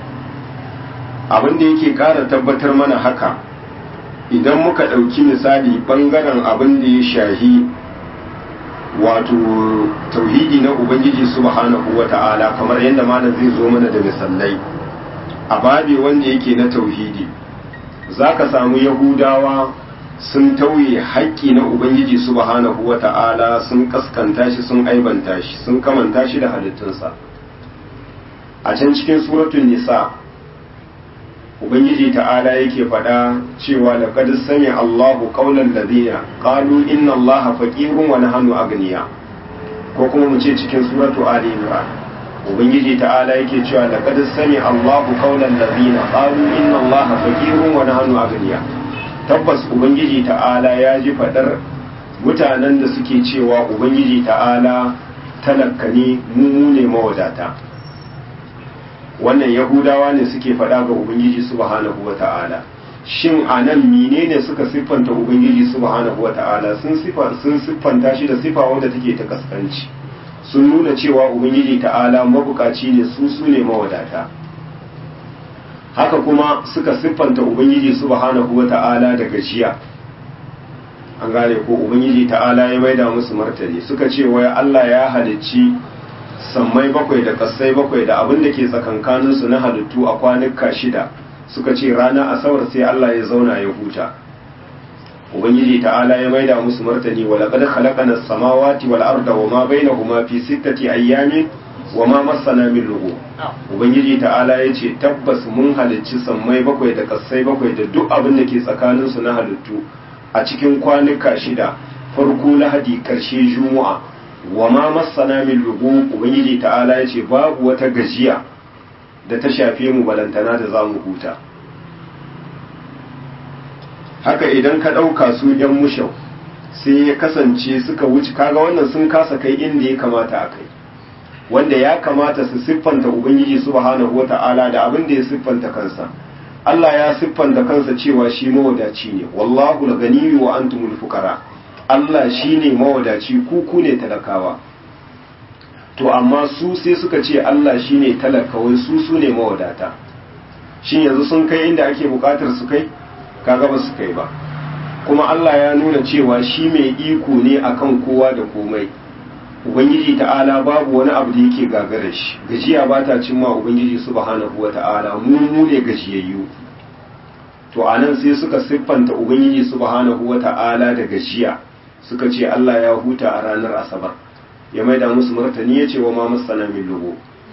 Abin da yake ƙara tabbatar mana haka, idan muka ɗauki misali ɓangaren abin da ya shahi wato tauhidi na Ubangiji subhanahu wa ta'ala, kamar yadda malam zai zo mana da misalai. A babi wanda yake na tauhidi za ka samu yahudawa sun tauye haƙƙi na ubangiji subhanahu wa ta'ala, sun kaskanta shi, sun aibanta shi, sun kamanta shi da halittunsa. A can cikin suratun nisa ubangiji ta'ala yake faɗa cewa laqad sami Allahu qawlan ladina qalu inna Allaha faqirun wa nahnu aghniya, ko kuma mu ce cikin suratu ali imran ubangiji ta'ala yake cewa laqad sami Allahu qawlan ladina qalu inna Allaha faqirun wa nahnu aghniya. Tabbas ubangiji ta'ala ya ji fadar mutanen da suke cewa ubangiji ta'ala talakka ne, mu ne mawadata. Wannan yahudawa ne suke fada ga ubangiji subhanahu wata'ala. Shin anan menene suka siffanta ubangiji subhanahu wata'ala? Sun siffanta shi da sifa wanda take ta kaskanci, sun nuna cewa ubangiji ta'ala mabukaci ne, su ne mawadata. Haka kuma suka siffanta ubangiji subhanahu wata'ala da gajiya. An gane ko ubangiji ta'ala ya maida musu martani, suka ce wai Allah ya halicci sammai 7 da kasai 7 da abin da ke tsakankanin su na halittu a kwanuka 6, suka ce rana asabar sai Allah ya zauna ya huta. Ubangiji ta'ala ya maida musu martani, wa laqad khalaqana as-samawati wal arda wama bainahuma fi 6 ayyamin wama massana min lughub. Ubangiji ta'ala ya ce tabbas mun halicci sammai 7 da kasai 7 da duk abin da ke tsakanin su na halittu a cikin kwanuka 6, farko Lahadi karshe Juma'a, wama massana min lughub. Ubangiji ta'ala ya ce babu wata gajiya da ta shafe mu balantana da zamu huta. Haka idan ka ɗauka su ‘yan mushau sai ya kasance suka wuce, kaga wannan sun kasa kai inda ya kamata a kai, wanda ya kamata su siffanta Ubangiji subhanahu wata'ala da abin da ya siffanta kansa. Allah ya siffanta kansa cewa shi mawadaci ne, wallahu al-ganiyyu wa antumul fuqara. Allah shine mawadaci, ku ne talakawa. To amma su sai suka ce Allah shine talaka, wai su ne mawadata. Shin yanzu sun kai inda ake bukatar su kai? Kaga ba su kai ba. Kuma Allah ya nuna cewa shi mai iko ne akan kowa da komai, ubangiji ta'ala babu wani abu da yake gagara shi, gajiya ba ta cimma ubangiji subhanahu wata'ala, mu ne gajiyayyu. To anan sai suka siffanta ubangiji subhanahu wata'ala da gajiya, suka ce Allah ya huta a ranar asabar, ya maida musu martani ya ce wa ma masana min lugu.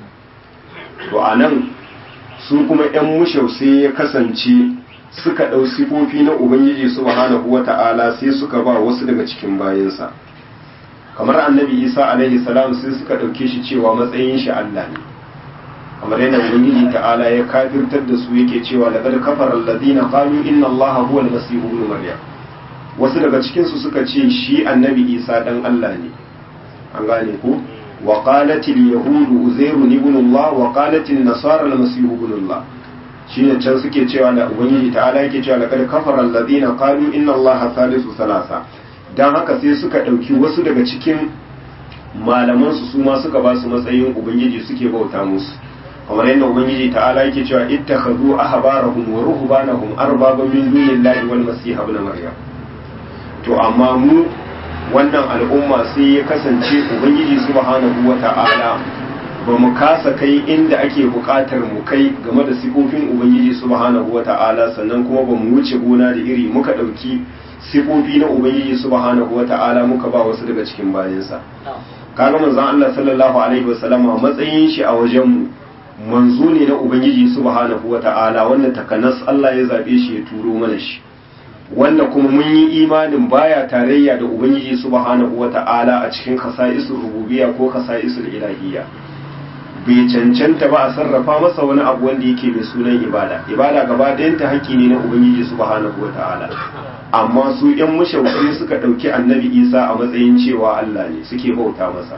To anan su kuma yan mushau sai ya kasance suka ɗau sifofi na ubangiji subhanahu wata'ala sai suka ba wasu daga cikin bayinsa, kamar annabi Isa alaihi salam sai suka ɗauke shi cewa matsayin shi Allah ne, kamar yana ubangiji ta'ala ya kafirtar da su yake cewa laqad kafara alladhina qalu inna allaha huwa al-masih ibn maryam. Wasu daga cikin su suka ce shi annabi Isa dan Allah ne, an gane ko wa qalat al-yahud uzair ibn Allah wa qalat an-nasara al-masih ibn Allah. Shine can suke cewa da ubangiji ta'ala yake cewa laqad kafara alladhina qalu inna allaha thalithu thalatha. Dan haka sai suka dauki wasu daga cikin malaman su ma suka ba su matsayin ubangiji suke bauta musu, kamar yadda ubangiji ta'ala yake cewa ittakhadhu ahbarahum wa ruhbanahum arbaban min dunillahi wal masih ibn maryam. To amma mu wannan al'umma sai ya kasance ubangiji subhanahu wata'ala ba mu kasa kai inda ake bukatar mu kai game da sifofin ubangiji subhanahu wata'ala, sannan kuma ba mu wuce gona da iri muka dauki sifofi na ubangiji subhanahu wata'ala muka ba wasu daga cikin bayansa. Kaga manzon Allah sallallahu alaihi wasallama matsayin shi a wajen mu manzo ne na ubangiji subhanahu wata'ala, wanda takanas Allah ya zabe shi ya turo mana shi, wanda kuma mun yi imanin baya tarayya da ubangiji subhanahu wata'ala a cikin khasa'isul rububiyya ko khasa'isul ilahiyya. Bai cancanta ba a sarrafa masa wani abu wanda yake mai sunan ibada gaba ɗayanta haƙƙi ne na ubangiji subhanahu wata'ala. Amma su yan mushawwari suka ɗauki annabi Isa a matsayin cewa Allah ne, suke bauta masa.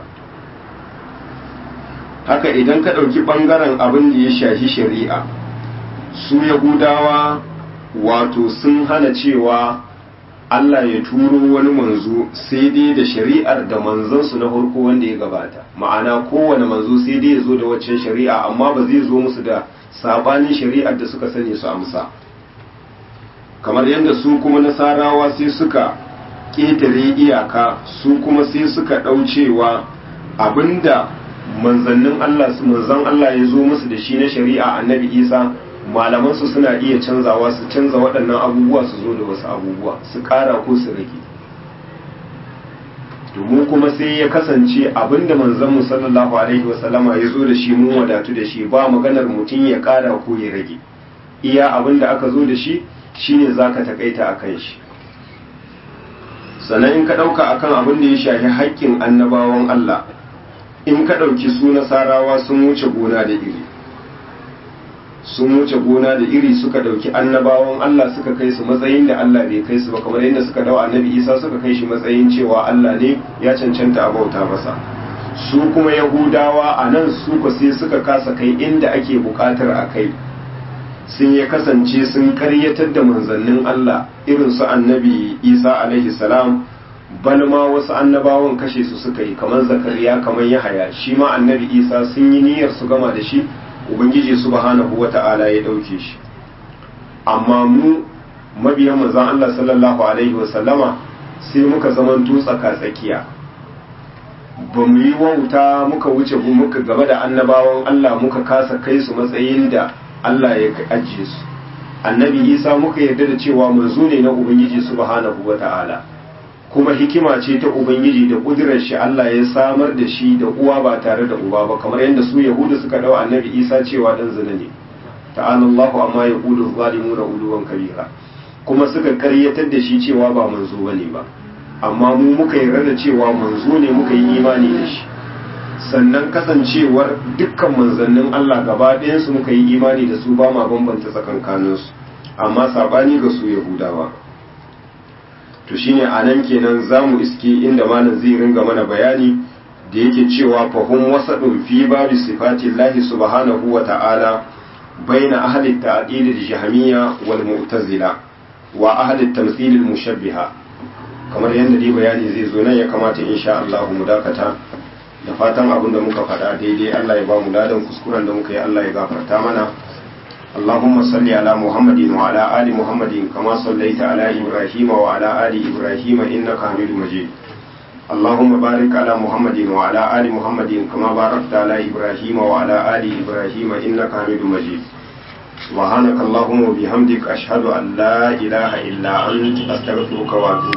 Haka idan ka ɗauki ɓangaren abin da ya shafi shari'a, su yahudawa wato sun hana cewa Allah ya turo wani manzo sai dai da shari'ar da manzansu na farko wanda ya gabata, ma'ana kowane manzo sai dai ya zo da waccan shari'a, amma ba zai zo musu da sabanin shari'ar da suka sani su amsa. Kamar yadda su kuma nasarawa sai suka ƙetare iyaka, su kuma sai suka ɗaucewa abinda manzan Allah ya zo musu da shi na shari'a annabi Isa, malamansu suna iya canzawa, su canza waɗannan abubuwa su zo da wasu abubuwa, su ƙara ko su rage. Domin kuma sai ya kasance abinda manzanmu sallallahu alaihi wasallama ya zo da shi mun wadatu da shi, ba maganar mutum ya ƙara ko ya rage, iya abinda aka zo da shi shine zaka takaita akan shi. Sannan in ka ɗauka akan abin da ya shafi haƙƙin annabawan Allah, in ka ɗauki su nasarawa sun wuce gona da iri, suka ɗauki annabawan Allah suka kai su matsayin da Allah bai kai su ba, kamar yadda suka dau annabi Isa suka kai shi matsayin cewa Allah ne ya cancanta a bauta masa. Su kuma yahudawa a nan su ko sai suka kasa kai inda ake buƙatar a kai, sun ya kasance sun karyatar da manzannin Allah irin su annabi Isa alaihi salam, bal ma wasu annabawan kashe su suka yi, kamar Zakariya, kamar Yahaya. Shi ma annabi Isa sun yi niyyar su gama da shi, ubangiji subhanahu wata'ala ya dauke shi. Amma mu mabiyan manzon Allah sallallahu alaihi wasallama sai muka zamanto tsaka-tsakiya, ba mu yi wauta muka wuce muka gaba da annabawan Allah muka kasa kai su matsayin da Allah ya ajiye su. Annabi Isa muka yarda da cewa manzo ne na ubangiji subhanahu wata'ala, kuma hikima ce ta ubangiji da kudirar shi Allah ya samar da shi da uwa ba tare da uba ba, kamar yadda su yahudu suka dau annabi Isa cewa dan zina ne, ta'alallahu amma yaqulu zalimuna uluwan kabira, kuma suka karyatar da shi cewa ba manzo bane ba. Amma mu muka yarda da cewa manzo ne, muka yi imani da shi. Sannan kasancewar dukkan manzannin Allah gaba ɗayan su muka yi imani da su, ba ma bambanta tsakankaninsu, amma sabani ga su yahudawa. To shine a nan kenan za mu iske inda malam zai ringa mana bayani da yake cewa fahim wasaɗin fi babu sifatin lahi subhanahu wa ta'ala baina ahli ta'dil al-jahmiyya wal mu'tazila wa ahli tamthil al-mushabbiha. Kamar yadda dai bayani zai zo nan ya kamata insha Allah mu dakata, da fatan abin da muka faɗa daidai Allah ya ba mu ladan, kuskuren da muka yi Allah ya gafarta mana. اللهم صل على محمد وعلى آل محمد كما صليت على إبراهيم وعلى آل إبراهيم إنك حميد مجيد. اللهم بارك على محمد وعلى آل محمد كما باركت على إبراهيم وعلى آل إبراهيم إنك حميد مجيد سبحانك اللهم وبحمدك أشهد أن لا إله إلا أنت أستغفرك وأتوب